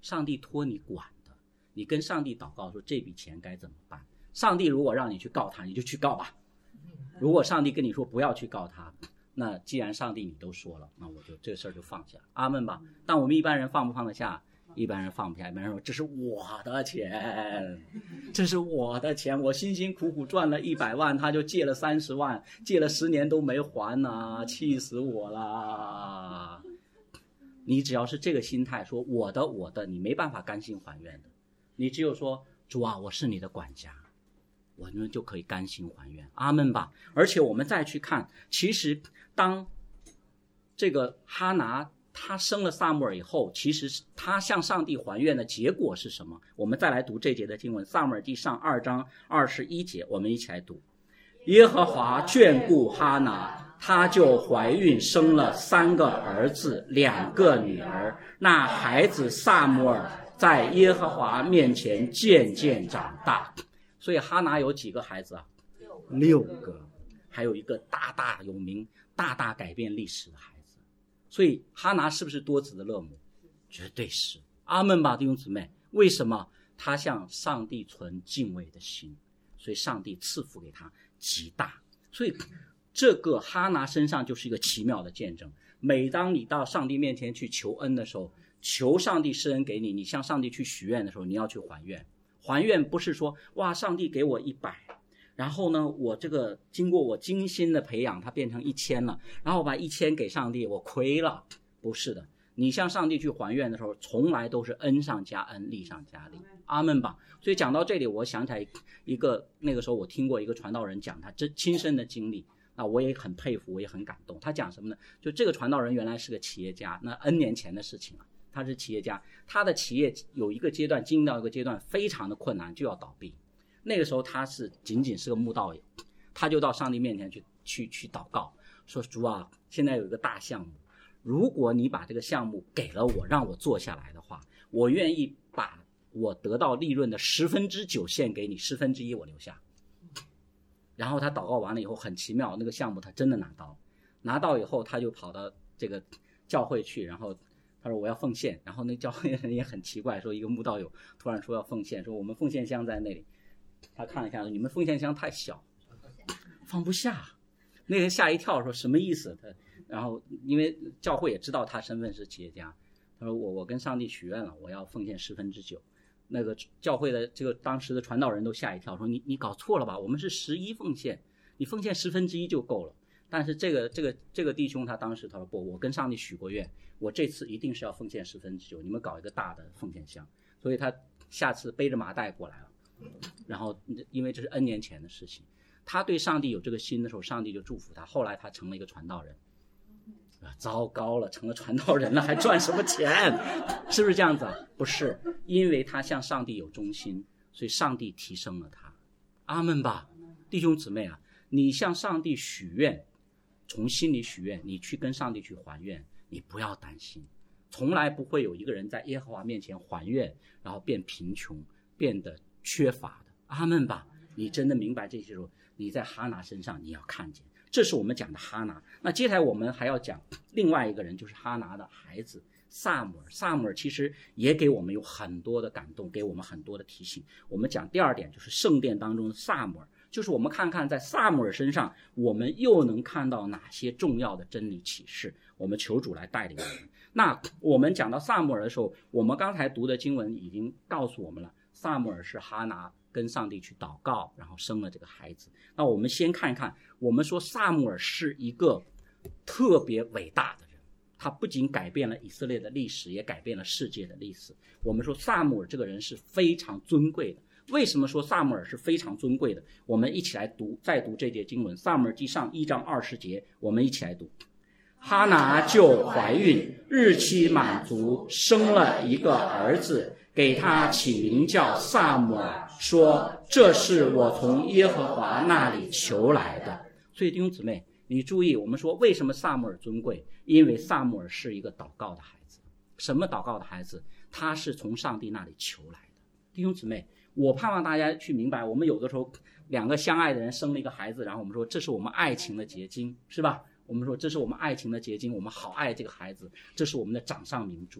上帝托你管的，你跟上帝祷告说这笔钱该怎么办。上帝如果让你去告他，你就去告吧。如果上帝跟你说不要去告他，那既然上帝你都说了，那我就这个事儿就放下。阿们吧。但我们一般人放不放得下？一般人放不下。一般人说这是我的钱，这是我的钱，我辛辛苦苦赚了一百万，他就借了三十万，借了十年都没还呢，气死我了。你只要是这个心态，说我的我的，你没办法甘心还愿的。你只有说主啊，我是你的管家，我们就可以甘心还愿。阿们吧。而且我们再去看，其实当这个哈拿他生了撒母耳以后，其实他向上帝还愿的结果是什么？我们再来读这节的经文，撒母耳记上二章二十一节，我们一起来读。耶和华眷顾哈拿，她就怀孕生了三个儿子，两个女儿。那孩子撒母耳在耶和华面前渐渐长大。所以哈拿有几个孩子啊？六个，还有一个大大有名、大大改变历史的孩子。所以哈拿是不是多子的乐母？绝对是。阿们吧，弟兄姊妹。为什么？他向上帝存敬畏的心，所以上帝赐福给他极大。所以这个哈拿身上就是一个奇妙的见证。每当你到上帝面前去求恩的时候，求上帝施恩给你，你向上帝去许愿的时候，你要去还愿。还愿不是说哇，上帝给我一百，然后呢，我这个经过我精心的培养，它变成一千了，然后我把一千给上帝，我亏了。不是的，你向上帝去还愿的时候，从来都是恩上加恩，利上加利。阿们吧。所以讲到这里，我想起来一个，那个时候我听过一个传道人讲他真亲身的经历，那我也很佩服，我也很感动。他讲什么呢？就这个传道人原来是个企业家，那 N 年前的事情了。他是企业家，他的企业有一个阶段经历到一个阶段非常的困难，就要倒闭。那个时候他是仅仅是个慕道友，他就到上帝面前去去去祷告，说主啊，现在有一个大项目，如果你把这个项目给了我，让我做下来的话，我愿意把我得到利润的十分之九献给你，十分之一我留下。然后他祷告完了以后，很奇妙，那个项目他真的拿到，拿到以后他就跑到这个教会去，然后他说我要奉献。然后那教会人也很奇怪，说一个慕道友突然说要奉献，说我们奉献箱在那里。他看了一下，说你们奉献箱太小，放不下。那人吓一跳，说什么意思？他然后因为教会也知道他身份是企业家，他说我我跟上帝许愿了，我要奉献十分之九。那个教会的这个当时的传道人都吓一跳，说你你搞错了吧？我们是十一奉献，你奉献十分之一就够了。但是这个这个这个弟兄他当时他说不，我跟上帝许过愿，我这次一定是要奉献十分之九，你们搞一个大的奉献箱。所以他下次背着麻袋过来了。然后因为这是 N 年前的事情，他对上帝有这个心的时候，上帝就祝福他。后来他成了一个传道人。糟糕了，成了传道人了还赚什么钱？是不是这样子啊？不是，因为他向上帝有忠心，所以上帝提升了他。阿们吧。弟兄姊妹啊，你向上帝许愿，从心里许愿，你去跟上帝去还愿，你不要担心，从来不会有一个人在耶和华面前还愿然后变贫穷变得缺乏的。阿们吧。你真的明白这些时候，你在哈拿身上你要看见，这是我们讲的哈拿。那接下来我们还要讲另外一个人，就是哈拿的孩子撒母耳。撒母耳其实也给我们有很多的感动，给我们很多的提醒。我们讲第二点，就是圣殿当中的撒母耳，就是我们看看在撒母耳身上我们又能看到哪些重要的真理启示，我们求主来带领我们。那我们讲到撒母耳的时候，我们刚才读的经文已经告诉我们了，撒母耳是哈拿跟上帝去祷告，然后生了这个孩子。那我们先看一看，我们说撒母耳是一个特别伟大的人，他不仅改变了以色列的历史，也改变了世界的历史。我们说撒母耳这个人是非常尊贵的。为什么说撒母耳是非常尊贵的？我们一起来读，再读这节经文，撒母耳记上一章二十节，我们一起来读。哈拿就怀孕，日期满足，生了一个儿子，给他起名叫撒母耳，说这是我从耶和华那里求来的。所以弟兄姊妹，你注意，我们说为什么撒母耳尊贵？因为撒母耳是一个祷告的孩子。什么祷告的孩子？他是从上帝那里求来的。弟兄姊妹，我盼望大家去明白，我们有的时候两个相爱的人生了一个孩子，然后我们说这是我们爱情的结晶，是吧？我们说这是我们爱情的结晶，我们好爱这个孩子，这是我们的掌上明珠。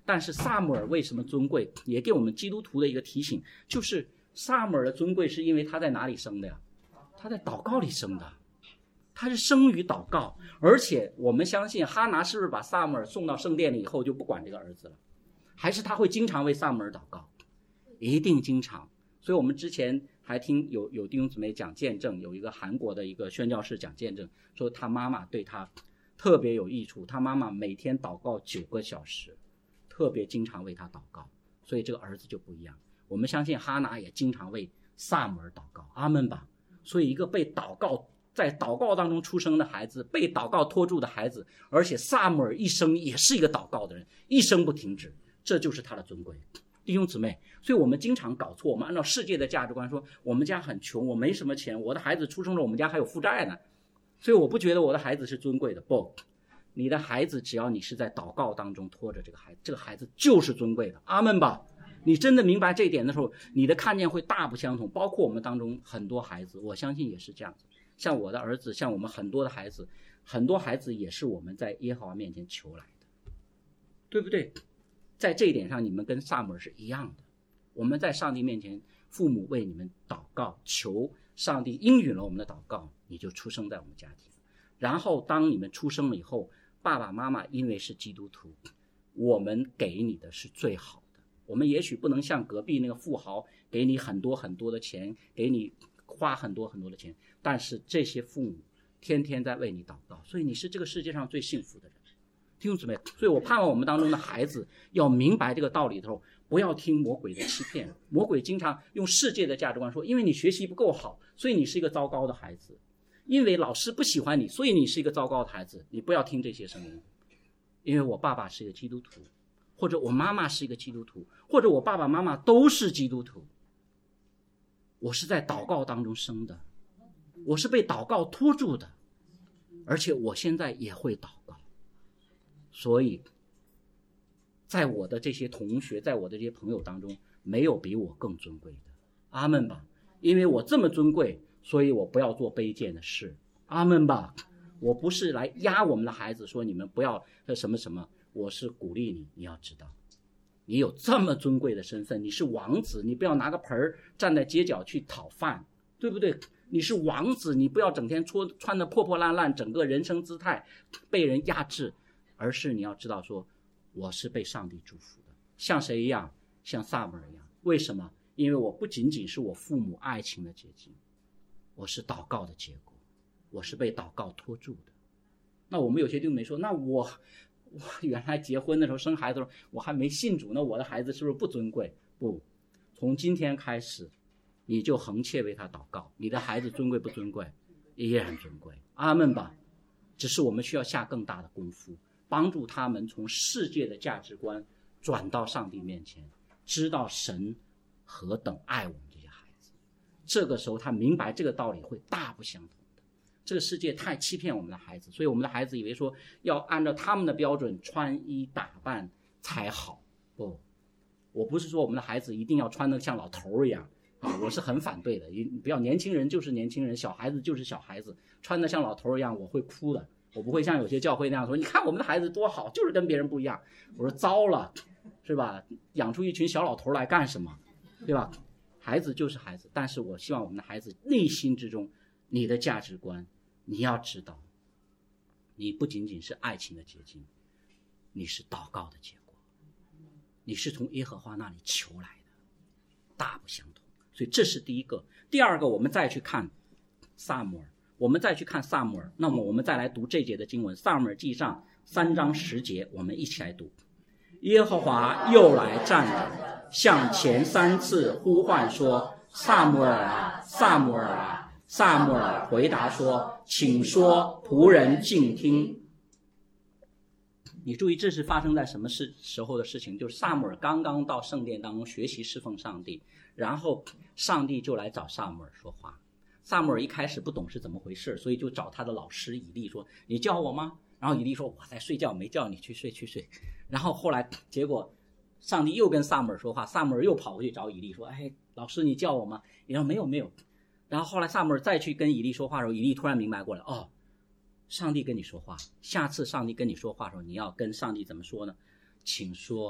但是撒母耳为什么尊贵，也给我们基督徒的一个提醒，就是撒母耳的尊贵是因为他在哪里生的呀？他在祷告里生的，他是生于祷告。而且我们相信哈拿是不是把撒母耳送到圣殿里以后就不管这个儿子了，还是他会经常为撒母耳祷告？一定经常。所以我们之前还听有有弟兄姊妹讲见证，有一个韩国的一个宣教士讲见证，说他妈妈对他特别有益处，他妈妈每天祷告九个小时，特别经常为他祷告，所以这个儿子就不一样。我们相信哈拿也经常为撒母耳祷告，阿们吧。所以一个被祷告在祷告当中出生的孩子，被祷告托住的孩子，而且撒母耳一生也是一个祷告的人，一生不停止，这就是他的尊贵。弟兄姊妹，所以我们经常搞错，我们按照世界的价值观说，我们家很穷，我没什么钱，我的孩子出生了，我们家还有负债呢，所以我不觉得我的孩子是尊贵的。不，你的孩子只要你是在祷告当中拖着这个孩子，这个孩子就是尊贵的，阿们吧。你真的明白这一点的时候，你的看见会大不相同。包括我们当中很多孩子，我相信也是这样子，像我的儿子，像我们很多的孩子，很多孩子也是我们在耶和华面前求来的，对不对？在这一点上，你们跟撒母耳是一样的。我们在上帝面前，父母为你们祷告，求上帝应允了我们的祷告，你就出生在我们家庭。然后当你们出生了以后，爸爸妈妈因为是基督徒，我们给你的是最好的。我们也许不能像隔壁那个富豪给你很多很多的钱，给你花很多很多的钱，但是这些父母天天在为你祷告，所以你是这个世界上最幸福的人。弟兄姊妹，所以我盼望我们当中的孩子要明白这个道理的时候，不要听魔鬼的欺骗。魔鬼经常用世界的价值观说，因为你学习不够好，所以你是一个糟糕的孩子，因为老师不喜欢你，所以你是一个糟糕的孩子。你不要听这些声音，因为我爸爸是一个基督徒，或者我妈妈是一个基督徒，或者我爸爸妈妈都是基督徒，我是在祷告当中生的，我是被祷告托住的，而且我现在也会祷告。所以在我的这些同学，在我的这些朋友当中，没有比我更尊贵的，阿们吧。因为我这么尊贵，所以我不要做卑贱的事，阿们吧。我不是来压我们的孩子说你们不要什么什么，我是鼓励你，你要知道你有这么尊贵的身份，你是王子，你不要拿个盆儿站在街角去讨饭，对不对？你是王子，你不要整天穿穿得破破烂烂，整个人生姿态被人压制，而是你要知道说，我是被上帝祝福的，像谁一样？像撒母耳一样。为什么？因为我不仅仅是我父母爱情的结晶，我是祷告的结果，我是被祷告托住的。那我们有些弟兄没说，那我我原来结婚的时候生孩子的时候我还没信主，那我的孩子是不是不尊贵？不，从今天开始你就横切为他祷告，你的孩子尊贵不尊贵？依然尊贵，阿们吧。只是我们需要下更大的功夫，帮助他们从世界的价值观转到上帝面前，知道神何等爱我们这些孩子。这个时候他明白这个道理会大不相同的。这个世界太欺骗我们的孩子，所以我们的孩子以为说要按照他们的标准穿衣打扮才好。不，我不是说我们的孩子一定要穿得像老头一样啊，我是很反对的。你不要年轻人就是年轻人，小孩子就是小孩子，穿得像老头一样我会哭的。我不会像有些教会那样说，你看我们的孩子多好，就是跟别人不一样。我说糟了，是吧？养出一群小老头来干什么？对吧？孩子就是孩子，但是我希望我们的孩子内心之中，你的价值观，你要知道，你不仅仅是爱情的结晶，你是祷告的结果，你是从耶和华那里求来的，大不相同。所以这是第一个。第二个，我们再去看撒母耳。我们再去看撒母耳，那么我们再来读这节的经文，撒母耳记上三章十节，我们一起来读。耶和华又来站着，向前三次呼唤说，撒母耳啊，撒母耳啊。撒母耳回答说，请说，仆人静听。你注意这是发生在什么事时候的事情，就是撒母耳刚刚到圣殿当中学习侍奉上帝，然后上帝就来找撒母耳说话。撒母耳一开始不懂是怎么回事，所以就找他的老师以利说，你叫我吗？然后以利说，我在睡觉，没叫你，去睡去睡。然后后来结果上帝又跟撒母耳说话，撒母耳又跑回去找以利说，哎，老师你叫我吗？以利说没有没有。然后后来撒母耳再去跟以利说话的时候，以利突然明白过来，哦，上帝跟你说话，下次上帝跟你说话的时候，你要跟上帝怎么说呢？请说，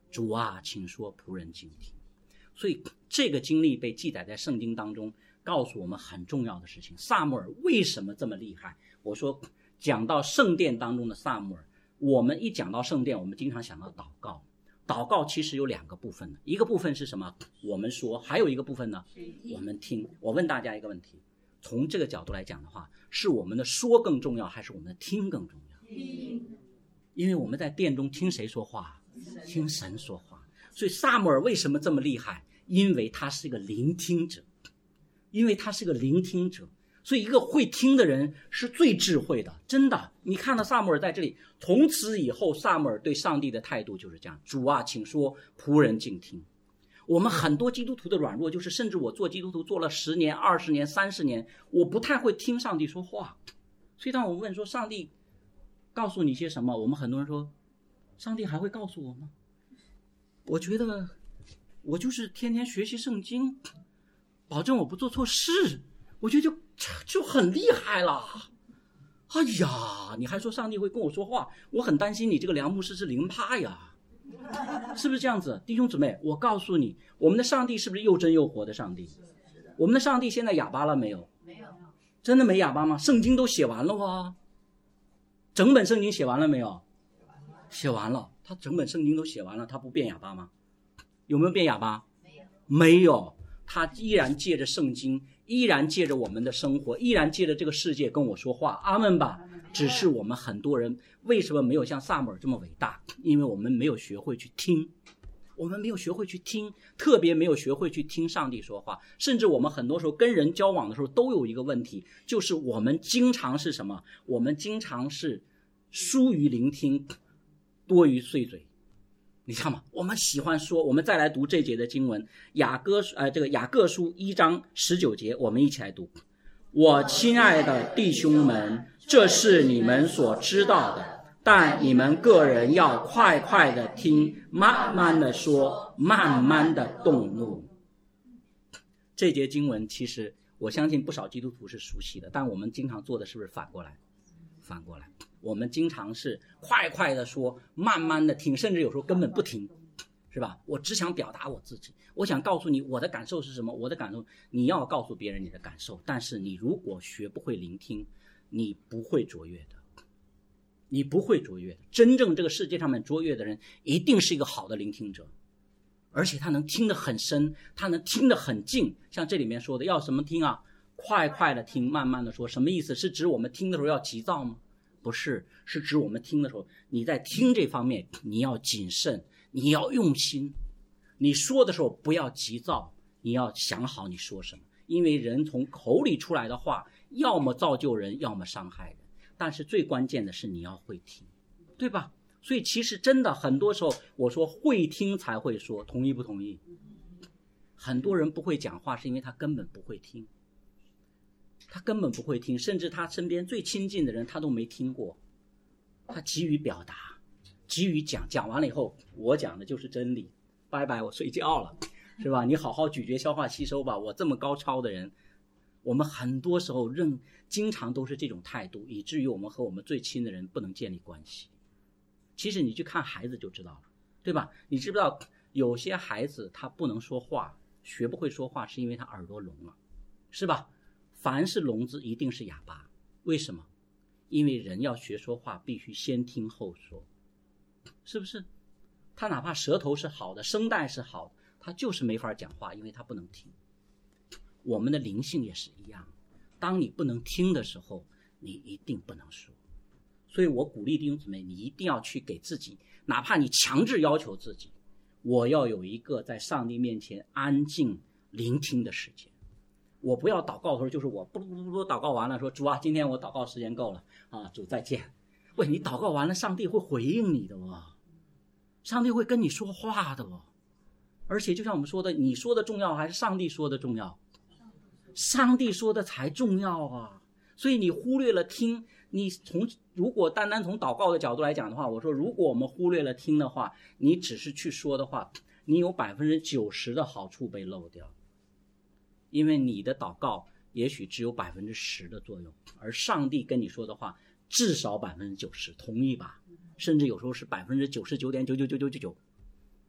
主啊，请说，仆人静听。所以这个经历被记载在圣经当中，告诉我们很重要的事情。撒母耳为什么这么厉害？我说讲到圣殿当中的撒母耳，我们一讲到圣殿，我们经常想到祷告。祷告其实有两个部分，一个部分是什么？我们说，还有一个部分呢，我们听。我问大家一个问题，从这个角度来讲的话，是我们的说更重要，还是我们的听更重要？因为我们在殿中听谁说话？听神说话。所以撒母耳为什么这么厉害？因为他是一个聆听者，因为他是个聆听者。所以一个会听的人是最智慧的，真的。你看到撒母耳在这里，从此以后撒母耳对上帝的态度就是这样，主啊，请说，仆人静听。我们很多基督徒的软弱就是，甚至我做基督徒做了十年、二十年、三十年，我不太会听上帝说话。所以当我们问说上帝告诉你些什么，我们很多人说上帝还会告诉我吗？我觉得我就是天天学习圣经，保证我不做错事，我觉得就就很厉害了。哎呀，你还说上帝会跟我说话，我很担心你这个梁牧师是灵趴呀，是不是这样子？弟兄姊妹，我告诉你，我们的上帝是不是又真又活的上帝？我们的上帝现在哑巴了没有？ 没有。 真的没哑巴吗？圣经都写完了哇，整本圣经写完了没有？写完了。他整本圣经都写完了，他不变哑巴吗？有没有变哑巴？ 没有。 没有，他依然借着圣经，依然借着我们的生活，依然借着这个世界跟我说话。阿们吧。只是我们很多人为什么没有像撒母耳这么伟大？因为我们没有学会去听，我们没有学会去听，特别没有学会去听上帝说话。甚至我们很多时候跟人交往的时候都有一个问题，就是我们经常是什么？我们经常是疏于聆听，多于碎嘴。你看嘛，我们喜欢说，我们再来读这节的经文，雅歌呃这个雅各书一章十九节，我们一起来读。我亲爱的弟兄们，这是你们所知道的，但你们个人要快快的听，慢慢的说，慢慢的动怒。这节经文其实我相信不少基督徒是熟悉的，但我们经常做的是不是反过来？反过来，我们经常是快快的说，慢慢的听，甚至有时候根本不听，是吧？我只想表达我自己，我想告诉你我的感受是什么，我的感受，你要告诉别人你的感受，但是你如果学不会聆听，你不会卓越的，你不会卓越的。真正这个世界上面卓越的人，一定是一个好的聆听者，而且他能听得很深，他能听得很近。像这里面说的，要什么听啊？快快的听，慢慢的说。什么意思？是指我们听的时候要急躁吗？不是，是指我们听的时候，你在听这方面你要谨慎，你要用心。你说的时候不要急躁，你要想好你说什么。因为人从口里出来的话，要么造就人，要么伤害人。但是最关键的是你要会听，对吧？所以其实真的很多时候我说会听才会说，同意不同意？很多人不会讲话是因为他根本不会听，他根本不会听，甚至他身边最亲近的人他都没听过，他急于表达，急于讲，讲完了以后我讲的就是真理，拜拜，我睡觉了，是吧？你好好咀嚼消化吸收吧。我这么高超的人，我们很多时候认经常都是这种态度，以至于我们和我们最亲的人不能建立关系。其实你去看孩子就知道了，对吧？你知不知道有些孩子他不能说话，学不会说话，是因为他耳朵聋了，是吧？凡是聋子一定是哑巴。为什么？因为人要学说话必须先听后说，是不是？他哪怕舌头是好的，声带是好的，他就是没法讲话，因为他不能听。我们的灵性也是一样，当你不能听的时候，你一定不能说。所以我鼓励弟兄姊妹，你一定要去给自己，哪怕你强制要求自己，我要有一个在上帝面前安静聆听的时间。我不要祷告的时候就是我不不不不祷告完了说，主啊，今天我祷告时间够了啊，主再见。喂，你祷告完了，上帝会回应你的哦，上帝会跟你说话的哦。而且就像我们说的，你说的重要还是上帝说的重要？上帝说的才重要啊。所以你忽略了听，你从如果单单从祷告的角度来讲的话，我说如果我们忽略了听的话，你只是去说的话，你有百分之九十的好处被漏掉，因为你的祷告也许只有百分之十的作用，而上帝跟你说的话至少百分之九十，同意吧？甚至有时候是百分之九十九点九九九九九九。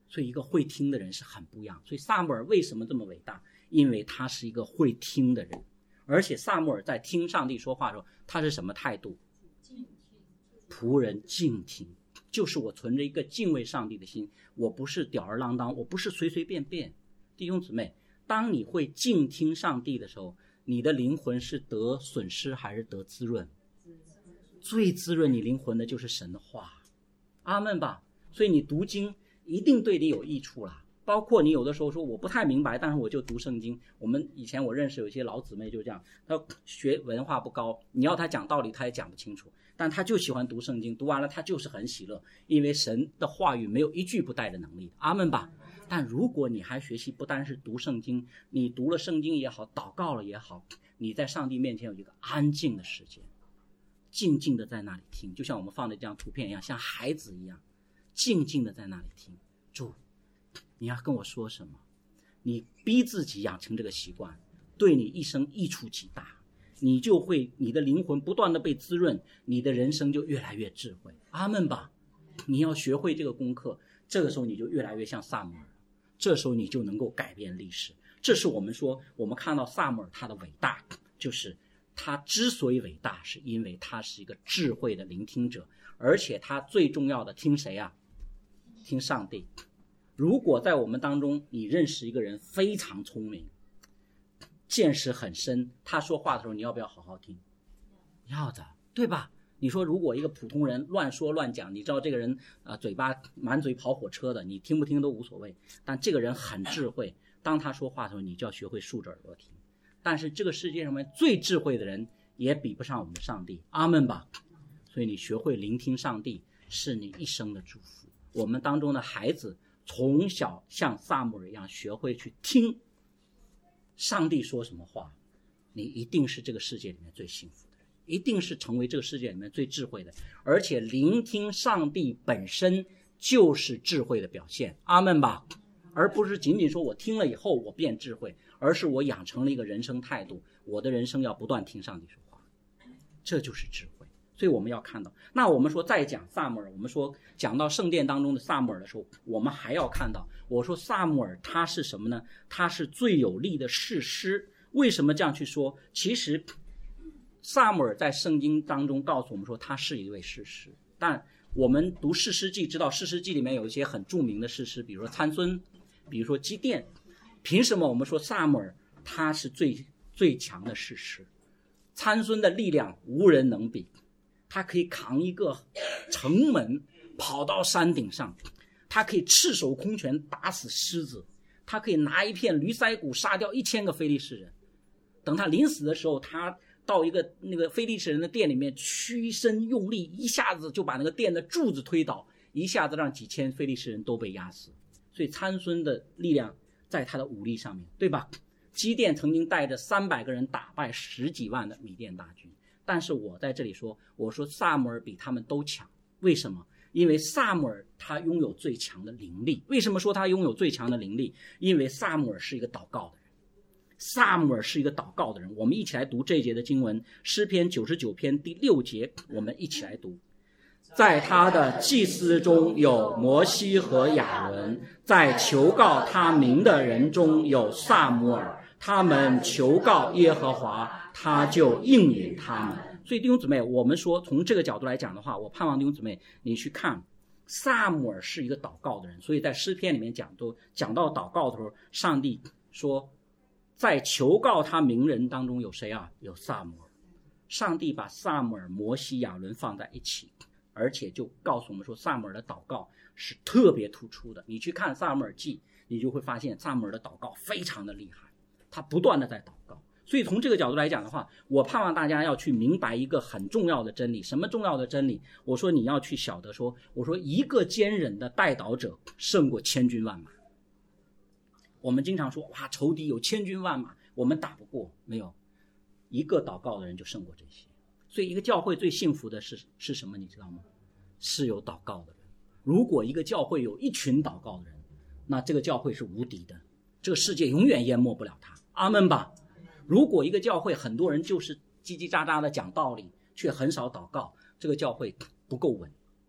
所以一个会听的人是很不一样。所以撒母耳为什么这么伟大？因为他是一个会听的人，而且撒母耳在听上帝说话的时候，他是什么态度？仆人静听，就是我存着一个敬畏上帝的心，我不是吊儿郎当，我不是随随便便。弟兄姊妹，当你会静听上帝的时候，你的灵魂是得损失还是得滋润？最滋润你灵魂的就是神的话，阿们吧。所以你读经一定对你有益处啦。包括你有的时候说我不太明白，但是我就读圣经。我们以前我认识有一些老姊妹就这样，她学文化不高，你要她讲道理她也讲不清楚，但她就喜欢读圣经，读完了她就是很喜乐，因为神的话语没有一句不带着能力的，阿们吧。但如果你还学习不单是读圣经，你读了圣经也好，祷告了也好，你在上帝面前有一个安静的时间，静静的在那里听，就像我们放的这张图片一样，像孩子一样静静的在那里听。主，你要跟我说什么？你逼自己养成这个习惯，对你一生益处极大，你就会你的灵魂不断的被滋润，你的人生就越来越智慧，阿们吧。你要学会这个功课，这个时候你就越来越像撒母耳，这时候你就能够改变历史。这是我们说我们看到撒母耳他的伟大，就是他之所以伟大，是因为他是一个智慧的聆听者，而且他最重要的听谁啊？听上帝。如果在我们当中你认识一个人非常聪明，见识很深，他说话的时候你要不要好好听？要的，对吧？你说如果一个普通人乱说乱讲，你知道这个人、呃、嘴巴满嘴跑火车的，你听不听都无所谓，但这个人很智慧，当他说话的时候你就要学会竖着耳朵听。但是这个世界上面最智慧的人也比不上我们的上帝，阿们吧。所以你学会聆听上帝是你一生的祝福。我们当中的孩子从小像撒母耳一样学会去听上帝说什么话，你一定是这个世界里面最幸福的人，一定是成为这个世界里面最智慧的。而且聆听上帝本身就是智慧的表现，阿们吧。而不是仅仅说我听了以后我变智慧，而是我养成了一个人生态度，我的人生要不断听上帝说话，这就是智慧。所以我们要看到，那我们说再讲撒母耳，我们说讲到圣殿当中的撒母耳的时候，我们还要看到，我说撒母耳他是什么呢？他是最有力的士师。为什么这样去说？其实撒母耳在圣经当中告诉我们说他是一位士师，但我们读士师记知道士师记里面有一些很著名的士师，比如说参孙，比如说基甸。凭什么我们说撒母耳他是最最强的士师？参孙的力量无人能比，他可以扛一个城门跑到山顶上，他可以赤手空拳打死狮子，他可以拿一片驴腮骨杀掉一千个非利士人。等他临死的时候，他到一个那个非利士人的殿里面，屈身用力，一下子就把那个殿的柱子推倒，一下子让几千非利士人都被压死。所以参孙的力量在他的武力上面，对吧？基甸曾经带着三百个人打败十几万的米甸大军。但是我在这里说，我说撒母耳比他们都强。为什么？因为撒母耳他拥有最强的灵力。为什么说他拥有最强的灵力？因为撒母耳是一个祷告的人。撒母耳是一个祷告的人。我们一起来读这一节的经文，诗篇九十九篇第六节，我们一起来读。在他的祭司中有摩西和亚伦，在求告他名的人中有撒母耳，他们求告耶和华，他就应允他们。所以弟兄姊妹，我们说从这个角度来讲的话，我盼望弟兄姊妹你去看撒母耳是一个祷告的人。所以在诗篇里面讲都讲到祷告的时候，上帝说在求告他名人当中有谁啊？有撒母耳。上帝把撒母耳、摩西、亚伦放在一起，而且就告诉我们说撒母耳的祷告是特别突出的。你去看撒母耳记，你就会发现撒母耳的祷告非常的厉害，他不断的在祷告。所以从这个角度来讲的话，我盼望大家要去明白一个很重要的真理。什么重要的真理？我说你要去晓得说，我说一个坚忍的代祷者胜过千军万马。我们经常说哇，仇敌有千军万马我们打不过，没有，一个祷告的人就胜过这些。所以一个教会最幸福的是是什么你知道吗？是有祷告的人。如果一个教会有一群祷告的人，那这个教会是无敌的，这个世界永远淹没不了他，阿们吧。如果一个教会很多人就是叽叽喳喳的讲道理却很少祷告，这个教会不够稳。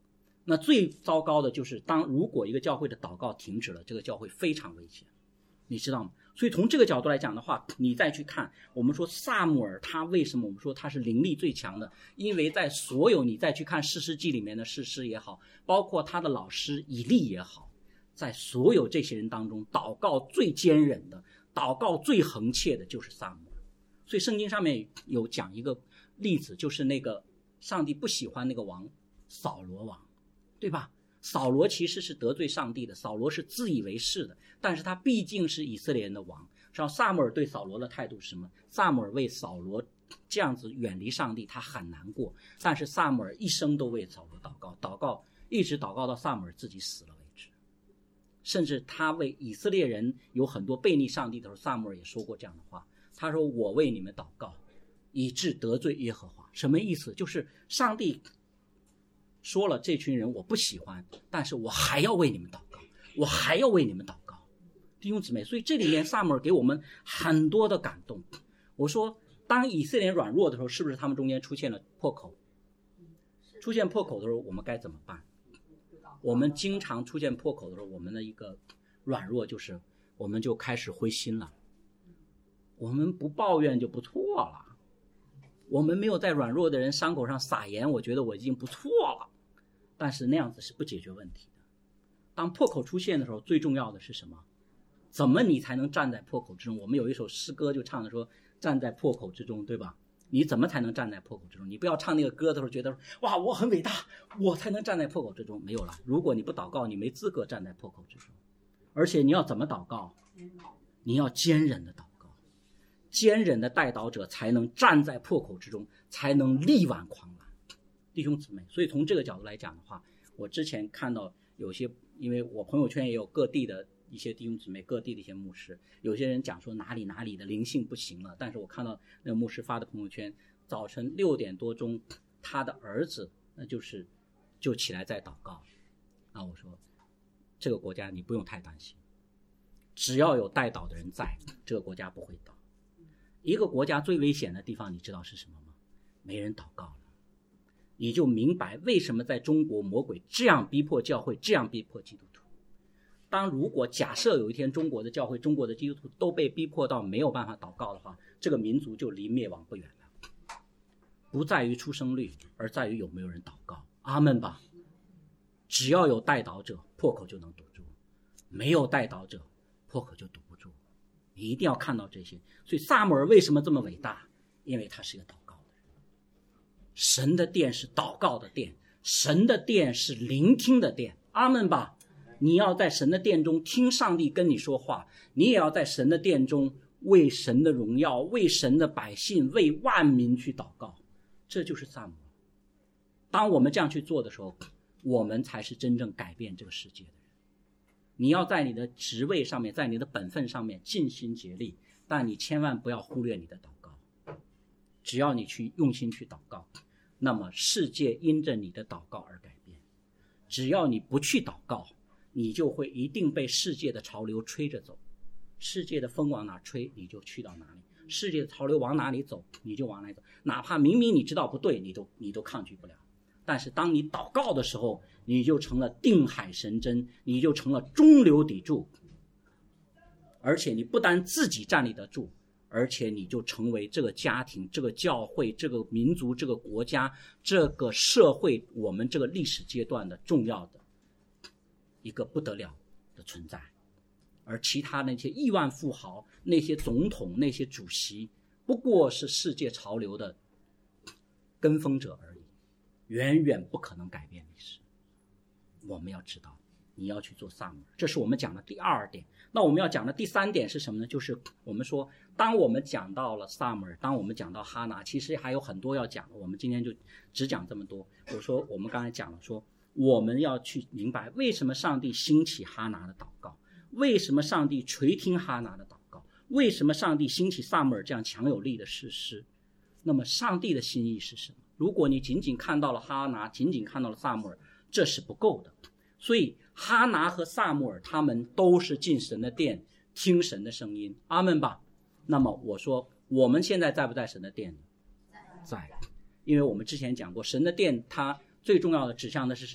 那最糟糕的就是当如果一个教会的祷告停止了，这个教会非常危险，你知道吗？所以从这个角度来讲的话，你再去看我们说撒母耳他为什么我们说他是灵力最强的，因为在所有你再去看士师记里面的士师也好，包括他的老师以利也好，在所有这些人当中，祷告最坚忍的，祷告最恒切的就是撒母耳。所以圣经上面有讲一个例子，就是那个上帝不喜欢那个王扫罗王，对吧？扫罗其实是得罪上帝的，扫罗是自以为是的，但是他毕竟是以色列人的王。然后撒母耳对扫罗的态度是什么？撒母耳为扫罗这样子远离上帝他很难过，但是撒母耳一生都为扫罗祷告，祷告一直祷告到撒母耳自己死了为止。甚至他为以色列人有很多背逆上帝的时候，撒母耳也说过这样的话，他说我为你们祷告以致得罪耶和华。什么意思？就是上帝说了这群人我不喜欢，但是我还要为你们祷告，我还要为你们祷告，弟兄姊妹。所以这里面撒母耳给我们很多的感动。我说当以色列人软弱的时候，是不是他们中间出现了破口？出现破口的时候我们该怎么办？我们经常出现破口的时候，我们的一个软弱就是我们就开始灰心了，我们不抱怨就不错了，我们没有在软弱的人伤口上撒盐，我觉得我已经不错了。但是那样子是不解决问题的。当破口出现的时候，最重要的是什么？怎么你才能站在破口之中？我们有一首诗歌就唱的说站在破口之中，对吧？你怎么才能站在破口之中？你不要唱那个歌的时候觉得哇我很伟大，我才能站在破口之中。没有了，如果你不祷告，你没资格站在破口之中。而且你要怎么祷告？你要坚忍的祷告，坚忍的代祷者才能站在破口之中，才能力挽狂澜。弟兄姊妹，所以从这个角度来讲的话，我之前看到有些，因为我朋友圈也有各地的一些弟兄姊妹，各地的一些牧师，有些人讲说哪里哪里的灵性不行了，但是我看到那个牧师发的朋友圈，早晨六点多钟他的儿子那就是就起来在祷告啊。我说这个国家你不用太担心，只要有代祷的人在，这个国家不会倒。一个国家最危险的地方你知道是什么吗？没人祷告了。你就明白为什么在中国魔鬼这样逼迫教会，这样逼迫基督徒。当如果假设有一天中国的教会，中国的基督徒都被逼迫到没有办法祷告的话，这个民族就离灭亡不远了。不在于出生率，而在于有没有人祷告。阿们吧。只要有代祷者，破口就能堵住；没有代祷者，破口就堵不住。你一定要看到这些。所以撒母耳为什么这么伟大？因为他是一个祷告的人。神的殿是祷告的殿，神的殿是聆听的殿。阿们吧。你要在神的殿中听上帝跟你说话，你也要在神的殿中为神的荣耀，为神的百姓，为万民去祷告。这就是撒母耳。当我们这样去做的时候，我们才是真正改变这个世界的人。你要在你的职位上面，在你的本分上面尽心竭力，但你千万不要忽略你的祷告。只要你去用心去祷告，那么世界因着你的祷告而改变。只要你不去祷告，你就会一定被世界的潮流吹着走。世界的风往哪吹，你就去到哪里；世界的潮流往哪里走，你就往哪里走。哪怕明明你知道不对，你都你都抗拒不了。但是当你祷告的时候，你就成了定海神针，你就成了中流砥柱。而且你不但自己站立得住，而且你就成为这个家庭、这个教会、这个民族、这个国家、这个社会，我们这个历史阶段的重要的一个不得了的存在。而其他那些亿万富豪、那些总统、那些主席，不过是世界潮流的跟风者而已，远远不可能改变历史。我们要知道，你要去做撒母耳，这是我们讲的第二点。那我们要讲的第三点是什么呢？就是我们说，当我们讲到了撒母耳，当我们讲到哈拿，其实还有很多要讲的，我们今天就只讲这么多。我说我们刚才讲了说，我们要去明白为什么上帝兴起哈拿的祷告，为什么上帝垂听哈拿的祷告，为什么上帝兴起撒母耳这样强有力的士师。那么上帝的心意是什么？如果你仅仅看到了哈拿，仅仅看到了撒母耳，这是不够的。所以哈拿和撒母耳他们都是进神的殿，听神的声音。阿们吧。那么我说我们现在在不在神的殿呢？在。因为我们之前讲过，神的殿它最重要的指向的是谁？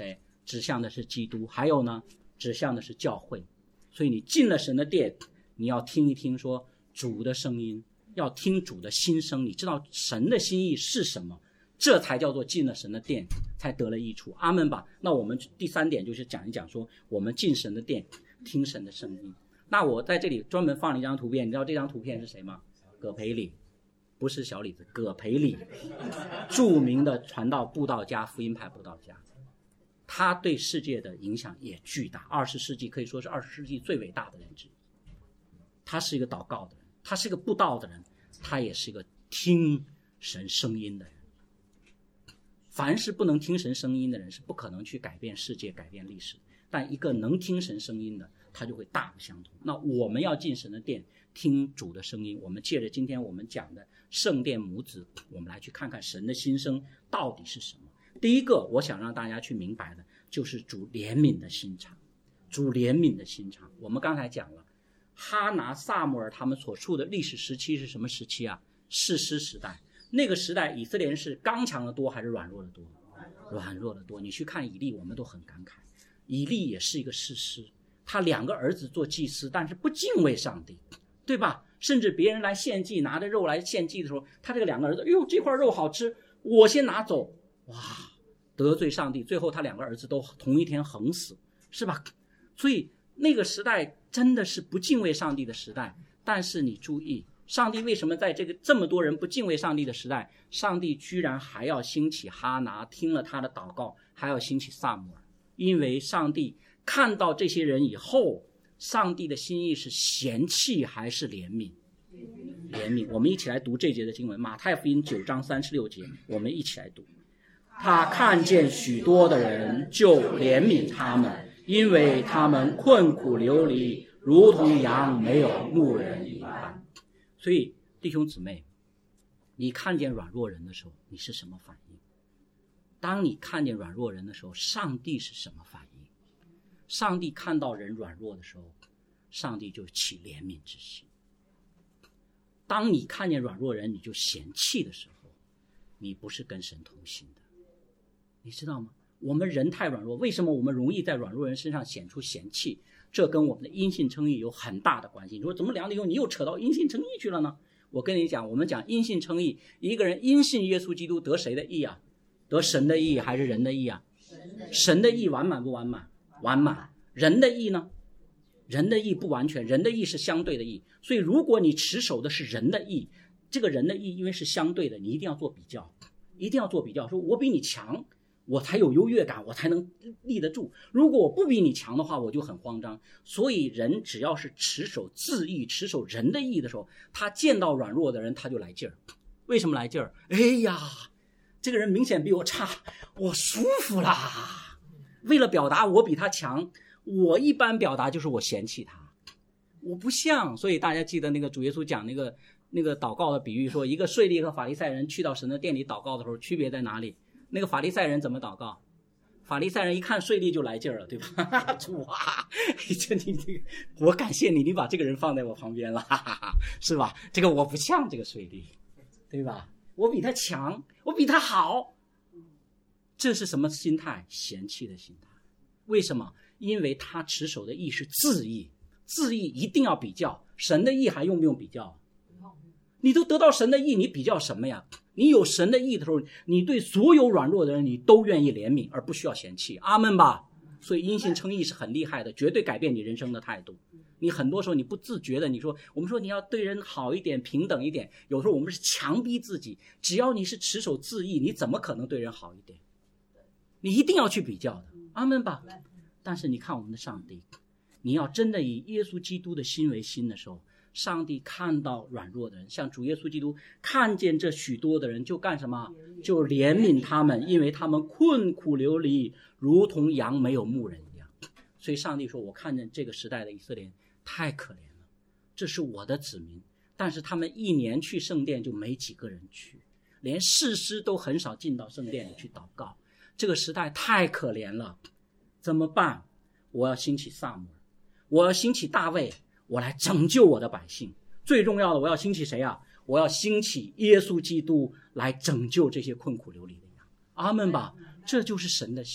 指向的是基督，还有呢，指向的是教会。所以你进了神的殿，你要听一听说主的声音，要听主的心声，你知道神的心意是什么，这才叫做进了神的殿，才得了益处。阿们吧。那我们第三点就是讲一讲说，我们进神的殿，听神的声音。那我在这里专门放了一张图片，你知道这张图片是谁吗？葛培理，不是小李子，葛培理，著名的传道布道家，福音派布道家。他对世界的影响也巨大，二十世纪可以说是二十世纪最伟大的人之一。他是一个祷告的人，他是一个布道的人，他也是一个听神声音的人。凡是不能听神声音的人是不可能去改变世界改变历史，但一个能听神声音的他就会大不相同。那我们要进神的殿听主的声音，我们借着今天我们讲的圣殿母子，我们来去看看神的心声到底是什么。第一个我想让大家去明白的就是主怜悯的心肠，主怜悯的心肠。我们刚才讲了哈拿撒母耳他们所处的历史时期是什么时期啊？士师时代。那个时代以色列人是刚强的多还是软弱的多？软弱的多。你去看以利，我们都很感慨，以利也是一个士师，他两个儿子做祭司，但是不敬畏上帝，对吧？甚至别人来献祭，拿着肉来献祭的时候，他这个两个儿子，哎呦，这块肉好吃，我先拿走，哇，得罪上帝，最后他两个儿子都同一天横死，是吧？所以那个时代真的是不敬畏上帝的时代。但是你注意，上帝为什么在这个这么多人不敬畏上帝的时代，上帝居然还要兴起哈拿，听了他的祷告，还要兴起撒母耳？因为上帝看到这些人以后，上帝的心意是嫌弃还是怜悯？怜悯。我们一起来读这节的经文，马太福音九章三十六节，我们一起来读。他看见许多的人，就怜悯他们，因为他们困苦流离，如同羊没有牧人一般。所以弟兄姊妹，你看见软弱人的时候，你是什么反应？当你看见软弱人的时候，上帝是什么反应？上帝看到人软弱的时候，上帝就起怜悯之心。当你看见软弱人你就嫌弃的时候，你不是跟神同行的。你知道吗？我们人太软弱，为什么我们容易在软弱人身上显出嫌弃？这跟我们的因信称义有很大的关系。你说怎么梁弟兄你又扯到因信称义去了呢？我跟你讲，我们讲因信称义，一个人因信耶稣基督得谁的义啊？得神的义还是人的义啊？神的义完满不完满？完满。人的义呢？人的义不完全，人的义是相对的义。所以如果你持守的是人的义，这个人的义因为是相对的，你一定要做比较，一定要做比较，说我比你强，我才有优越感，我才能立得住。如果我不比你强的话，我就很慌张。所以人只要是持守自义，持守人的义的时候，他见到软弱的人他就来劲儿。为什么来劲儿？哎呀，这个人明显比我差，我舒服啦。为了表达我比他强，我一般表达就是我嫌弃他，我不像。所以大家记得那个主耶稣讲那个那个祷告的比喻，说一个税吏和法利赛人去到神的殿里祷告的时候，区别在哪里？那个法利赛人怎么祷告？法利赛人一看税吏就来劲儿了，对吧？主啊，这你这个，我感谢你，你把这个人放在我旁边了，哈哈哈，是吧？这个我不像这个税吏，对吧？我比他强，我比他好，这是什么心态？嫌弃的心态。为什么？因为他持守的义是自义，自义一定要比较，神的义还用不用比较？你都得到神的义，你比较什么呀？你有神的义的时候，你对所有软弱的人你都愿意怜悯，而不需要嫌弃。阿们吧。所以因信称义是很厉害的，绝对改变你人生的态度。你很多时候你不自觉的，你说我们说你要对人好一点，平等一点，有时候我们是强逼自己。只要你是持守自义，你怎么可能对人好一点？你一定要去比较的。阿们吧。但是你看我们的上帝，你要真的以耶稣基督的心为心的时候，上帝看到软弱的人，像主耶稣基督看见这许多的人，就干什么？就怜悯他们，因为他们困苦流离，如同羊没有牧人一样。所以上帝说，我看见这个时代的以色列太可怜了，这是我的子民，但是他们一年去圣殿就没几个人去，连士师都很少进到圣殿里去祷告。这个时代太可怜了，怎么办？我要兴起撒母耳，我要兴起大卫，我来拯救我的百姓。最重要的，我要兴起谁啊？我要兴起耶稣基督来拯救这些困苦流离的羊。阿们吧。这就是神的心。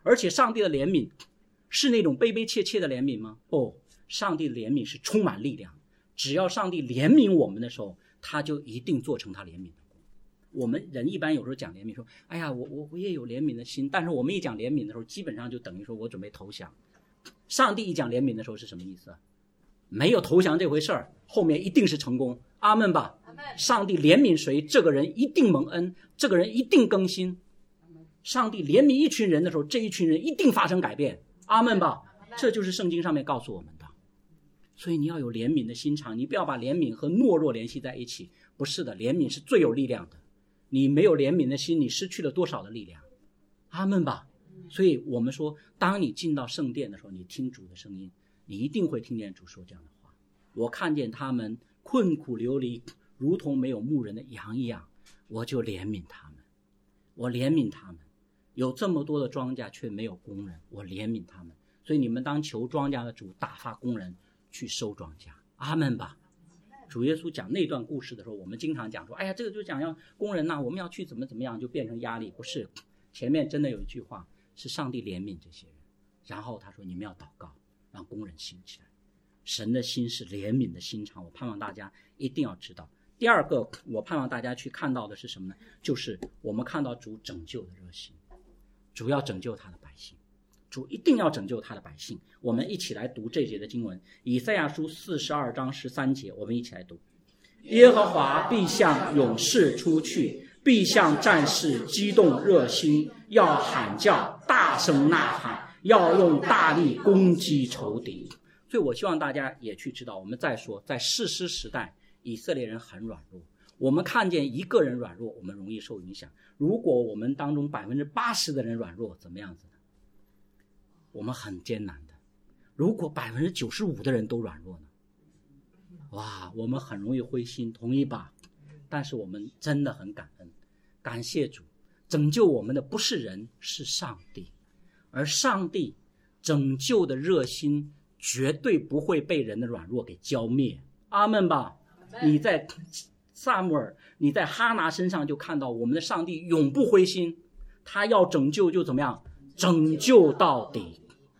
而且上帝的怜悯是那种悲悲切切的怜悯吗？不，上帝的怜悯是充满力量。只要上帝怜悯我们的时候，他就一定做成他怜悯的功。我们人一般有时候讲怜悯说，哎呀，我我我也有怜悯的心，但是我们一讲怜悯的时候，基本上就等于说我准备投降。上帝一讲怜悯的时候是什么意思？没有投降这回事儿，后面一定是成功。阿们吧。上帝怜悯谁，这个人一定蒙恩，这个人一定更新。上帝怜悯一群人的时候，这一群人一定发生改变。阿们吧。这就是圣经上面告诉我们的。所以你要有怜悯的心肠，你不要把怜悯和懦弱联系在一起。不是的，怜悯是最有力量的。你没有怜悯的心，你失去了多少的力量？阿们吧。所以我们说，当你进到圣殿的时候，你听主的声音，你一定会听见主说这样的话。我看见他们困苦流离，如同没有牧人的羊一样，我就怜悯他们。我怜悯他们，有这么多的庄稼却没有工人，我怜悯他们。所以你们当求庄稼的主打发工人去收庄稼。阿们吧。主耶稣讲那段故事的时候，我们经常讲说，哎呀，这个就讲要工人呐、啊，我们要去怎么怎么样，就变成压力。不是，前面真的有一句话是上帝怜悯这些人，然后他说你们要祷告，让工人兴起来。神的心是怜悯的心肠，我盼望大家一定要知道。第二个，我盼望大家去看到的是什么呢？就是我们看到主拯救的热心，主要拯救他的百姓，主一定要拯救他的百姓。我们一起来读这节的经文，以赛亚书四十二章十三节，我们一起来读。耶和华必向勇士出去，必向战士激动热心，要喊叫，大声呐喊，要用大力攻击仇敌。所以我希望大家也去知道，我们再说，在士师时代，以色列人很软弱。我们看见一个人软弱，我们容易受影响。如果我们当中百分之八十的人软弱，怎么样子呢？我们很艰难的。如果百分之九十五的人都软弱呢？哇，我们很容易灰心，同意吧？但是我们真的很感恩，感谢主，拯救我们的不是人，是上帝。而上帝拯救的热心绝对不会被人的软弱给浇灭。阿们吧。你在撒母耳，你在哈拿身上就看到我们的上帝永不灰心，他要拯救就怎么样，拯救到底。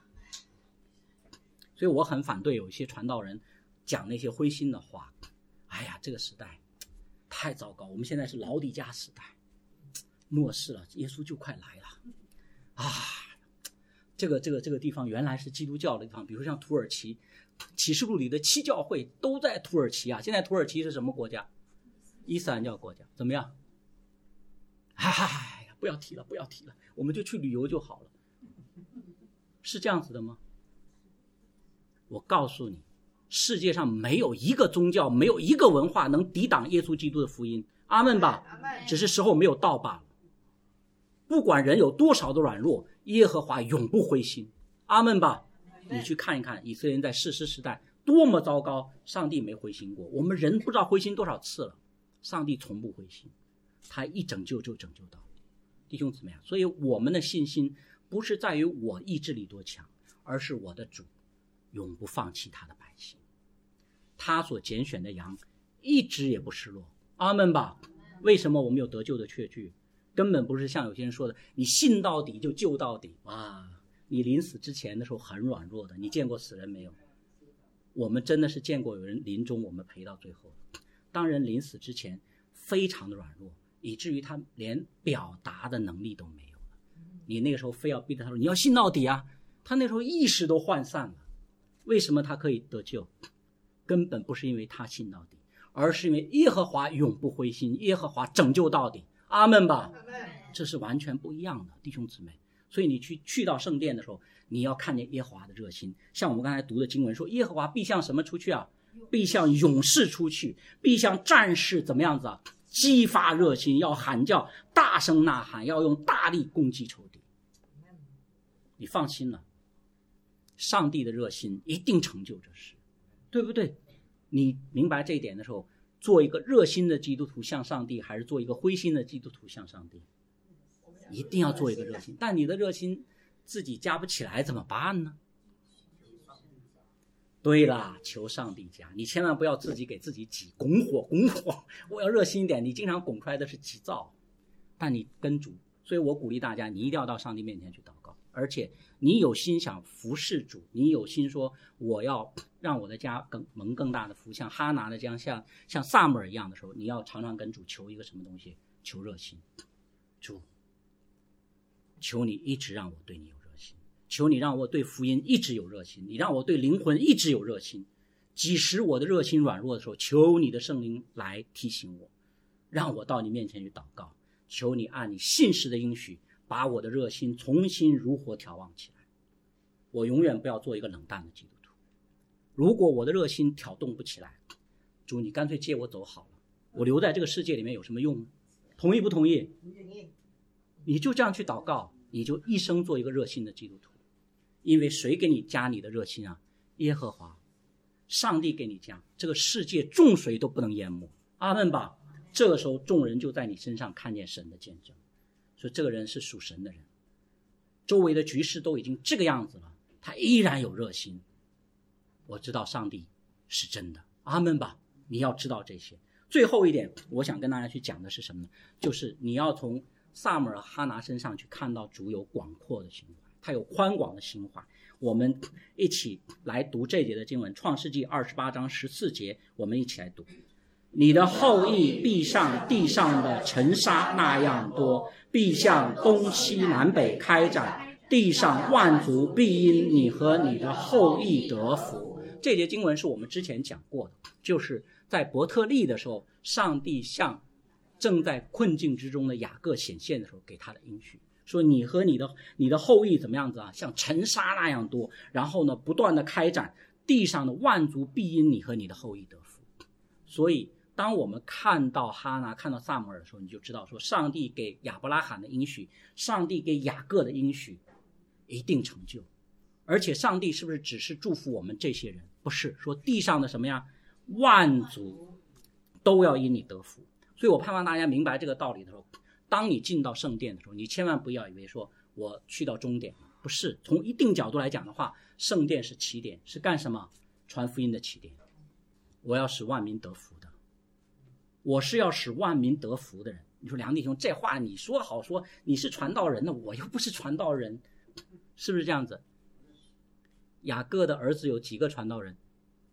所以我很反对有一些传道人讲那些灰心的话。哎呀，这个时代太糟糕，我们现在是老底嘉时代，末世了，耶稣就快来了啊！这个这个这个地方原来是基督教的地方，比如像土耳其，启示录里的七教会都在土耳其啊。现在土耳其是什么国家？伊斯兰教国家。怎么样？哎呀，不要提了，不要提了，我们就去旅游就好了。是这样子的吗？我告诉你，世界上没有一个宗教，没有一个文化能抵挡耶稣基督的福音。阿们吧。只是时候没有到罢了。不管人有多少的软弱，耶和华永不灰心。阿们吧。你去看一看以色列人在士师时代多么糟糕，上帝没灰心过。我们人不知道灰心多少次了，上帝从不灰心，他一拯救就拯救到。弟兄姊妹啊，所以我们的信心不是在于我意志力多强，而是我的主永不放弃他的百姓，他所拣选的羊一直也不失落。阿们吧。为什么我们有得救的确据？根本不是像有些人说的，你信到底就救到底。哇，你临死之前的时候很软弱的，你见过死人没有？我们真的是见过有人临终我们陪到最后。当人临死之前非常的软弱，以至于他连表达的能力都没有了。你那个时候非要逼着他说你要信到底啊，他那时候意识都涣散了。为什么他可以得救？根本不是因为他信到底，而是因为耶和华永不灰心，耶和华拯救到底。阿们吧。这是完全不一样的，弟兄姊妹。所以你去去到圣殿的时候，你要看见耶和华的热心。像我们刚才读的经文说，耶和华必向什么出去啊？必向勇士出去，必向战士怎么样子啊？激发热心，要喊叫，大声呐喊，要用大力攻击仇敌。你放心了，上帝的热心一定成就这事，对不对？你明白这一点的时候，做一个热心的基督徒向上帝，还是做一个灰心的基督徒向上帝？一定要做一个热心。但你的热心自己加不起来怎么办呢？对啦，求上帝加。你千万不要自己给自己挤拱火拱火，我要热心一点，你经常拱出来的是急躁。但你跟主，所以我鼓励大家，你一定要到上帝面前去祷告。 而且你有心想服侍主，你有心说我要让我的家更蒙更大的福，像哈拿的这样，像像撒母耳一样的时候，你要常常跟主求一个什么东西？求热心。主，求你一直让我对你有热心，求你让我对福音一直有热心，你让我对灵魂一直有热心。即使我的热心软弱的时候，求你的圣灵来提醒我，让我到你面前去祷告，求你按你信实的应许把我的热心重新如火挑旺起来。我永远不要做一个冷淡的基督徒。如果我的热心挑动不起来，主你干脆接我走好了，我留在这个世界里面有什么用呢？同意不同意？你就这样去祷告，你就一生做一个热心的基督徒。因为谁给你加你的热心啊？耶和华，上帝给你加，这个世界众水都不能淹没。阿们吧。这个时候众人就在你身上看见神的见证，所以这个人是属神的人。周围的局势都已经这个样子了，他依然有热心，我知道上帝是真的。阿们吧。你要知道这些。最后一点我想跟大家去讲的是什么呢？就是你要从撒母耳哈拿身上去看到主有广阔的心怀，他有宽广的心怀。我们一起来读这节的经文，创世纪二十八章十四节，我们一起来读。你的后裔必像地上的尘沙那样多，必向东西南北开展，地上万族必因你和你的后裔得福。这节经文是我们之前讲过的，就是在伯特利的时候，上帝向正在困境之中的雅各显现的时候给他的应许，说你和你的你的后裔怎么样子啊？像尘沙那样多，然后呢不断的开展，地上的万族必因你和你的后裔得福。所以当我们看到哈拿看到撒母耳的时候，你就知道说上帝给亚伯拉罕的应许，上帝给雅各的应许一定成就。而且上帝是不是只是祝福我们这些人？不是，说地上的什么呀，万族都要因你得福。所以我盼望大家明白这个道理的时候，当你进到圣殿的时候，你千万不要以为说我去到终点，不是。从一定角度来讲的话，圣殿是起点，是干什么？传福音的起点。我要使万民得福的，我是要使万民得福的人。你说梁弟兄，这话你说好说，你是传道人呢，我又不是传道人，是不是这样子？雅各的儿子有几个传道人？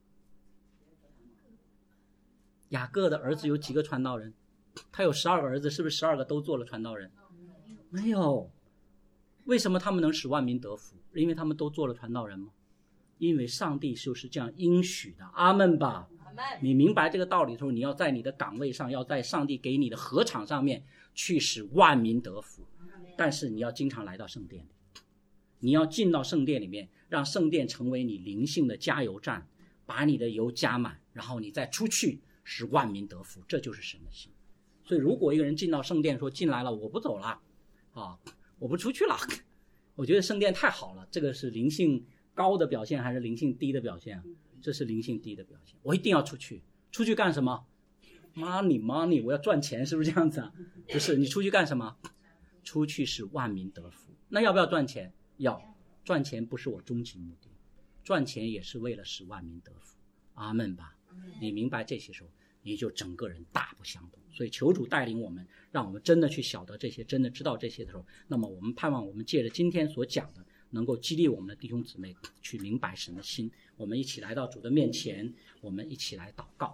雅各的儿子有几个传道人？他有十二个儿子，是不是十二个都做了传道人？没有。为什么他们能使万民得福？因为他们都做了传道人吗？因为上帝就是这样应许的。阿们吧。你明白这个道理的时候，你要在你的岗位上，要在上帝给你的禾场上面去使万民得福。但是你要经常来到圣殿里，你要进到圣殿里面，让圣殿成为你灵性的加油站，把你的油加满，然后你再出去使万民得福。这就是神的心。所以如果一个人进到圣殿说进来了我不走了啊，我不出去了，我觉得圣殿太好了，这个是灵性高的表现还是灵性低的表现啊？这是灵性低的表现。我一定要出去，出去干什么？ money money 我要赚钱，是不是这样子啊？不是，你出去干什么？出去使万民得福。那要不要赚钱？要。赚钱不是我终极目的，赚钱也是为了使万民得福。阿们吧。你明白这些时候，你就整个人大不相同。所以求主带领我们，让我们真的去晓得这些，真的知道这些的时候，那么我们盼望我们借着今天所讲的，能够激励我们的弟兄姊妹去明白神的心。我们一起来到主的面前，我们一起来祷告。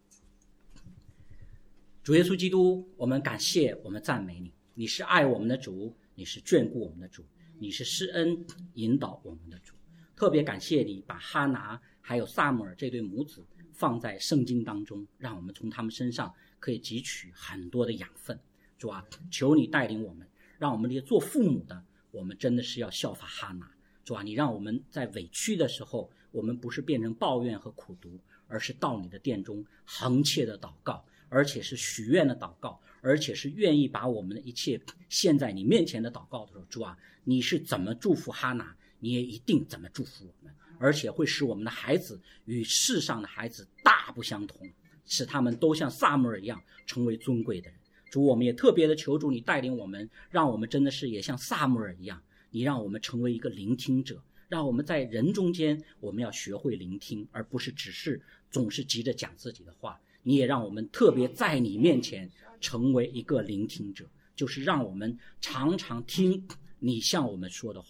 主耶稣基督，我们感谢，我们赞美你，你是爱我们的主，你是眷顾我们的主，你是施恩引导我们的主。特别感谢你把哈拿还有撒母耳这对母子放在圣经当中，让我们从他们身上可以汲取很多的养分。主啊，求你带领我们，让我们这些做父母的，我们真的是要效法哈拿。主啊，你让我们在委屈的时候，我们不是变成抱怨和苦毒，而是到你的殿中恒切的祷告，而且是许愿的祷告，而且是愿意把我们的一切献在你面前的祷告的时候，主啊，你是怎么祝福哈拿，你也一定怎么祝福我们，而且会使我们的孩子与世上的孩子大不相同，使他们都像撒母耳一样成为尊贵的人。主，我们也特别的求主你带领我们，让我们真的是也像撒母耳一样，你让我们成为一个聆听者，让我们在人中间我们要学会聆听，而不是只是总是急着讲自己的话。你也让我们特别在你面前成为一个聆听者，就是让我们常常听你向我们说的话，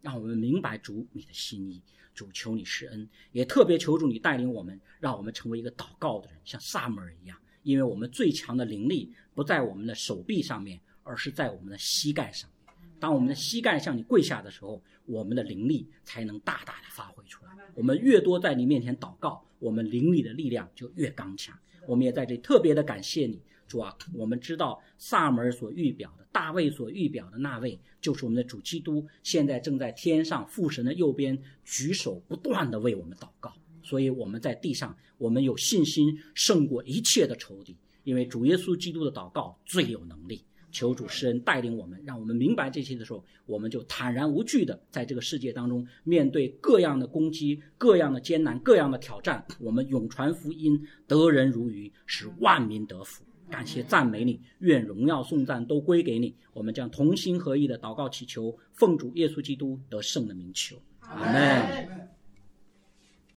让我们明白主你的心意。主求你施恩，也特别求主你带领我们，让我们成为一个祷告的人，像撒母耳一样，因为我们最强的灵力不在我们的手臂上面，而是在我们的膝盖上面。当我们的膝盖向你跪下的时候，我们的灵力才能大大的发挥出来。我们越多在你面前祷告，我们灵里的力量就越刚强。我们也在这里特别的感谢你，主啊，我们知道撒母耳所预表的，大卫所预表的那位，就是我们的主基督，现在正在天上父神的右边，举手不断的为我们祷告。所以我们在地上，我们有信心胜过一切的仇敌，因为主耶稣基督的祷告最有能力。求主施恩带领我们，让我们明白这些的时候，我们就坦然无惧的在这个世界当中，面对各样的攻击、各样的艰难、各样的挑战，我们永传福音，得人如鱼，使万民得福。感谢赞美你，愿荣耀颂赞都归给你。我们将同心合意的祷告祈求，奉主耶稣基督得胜的名求，阿们。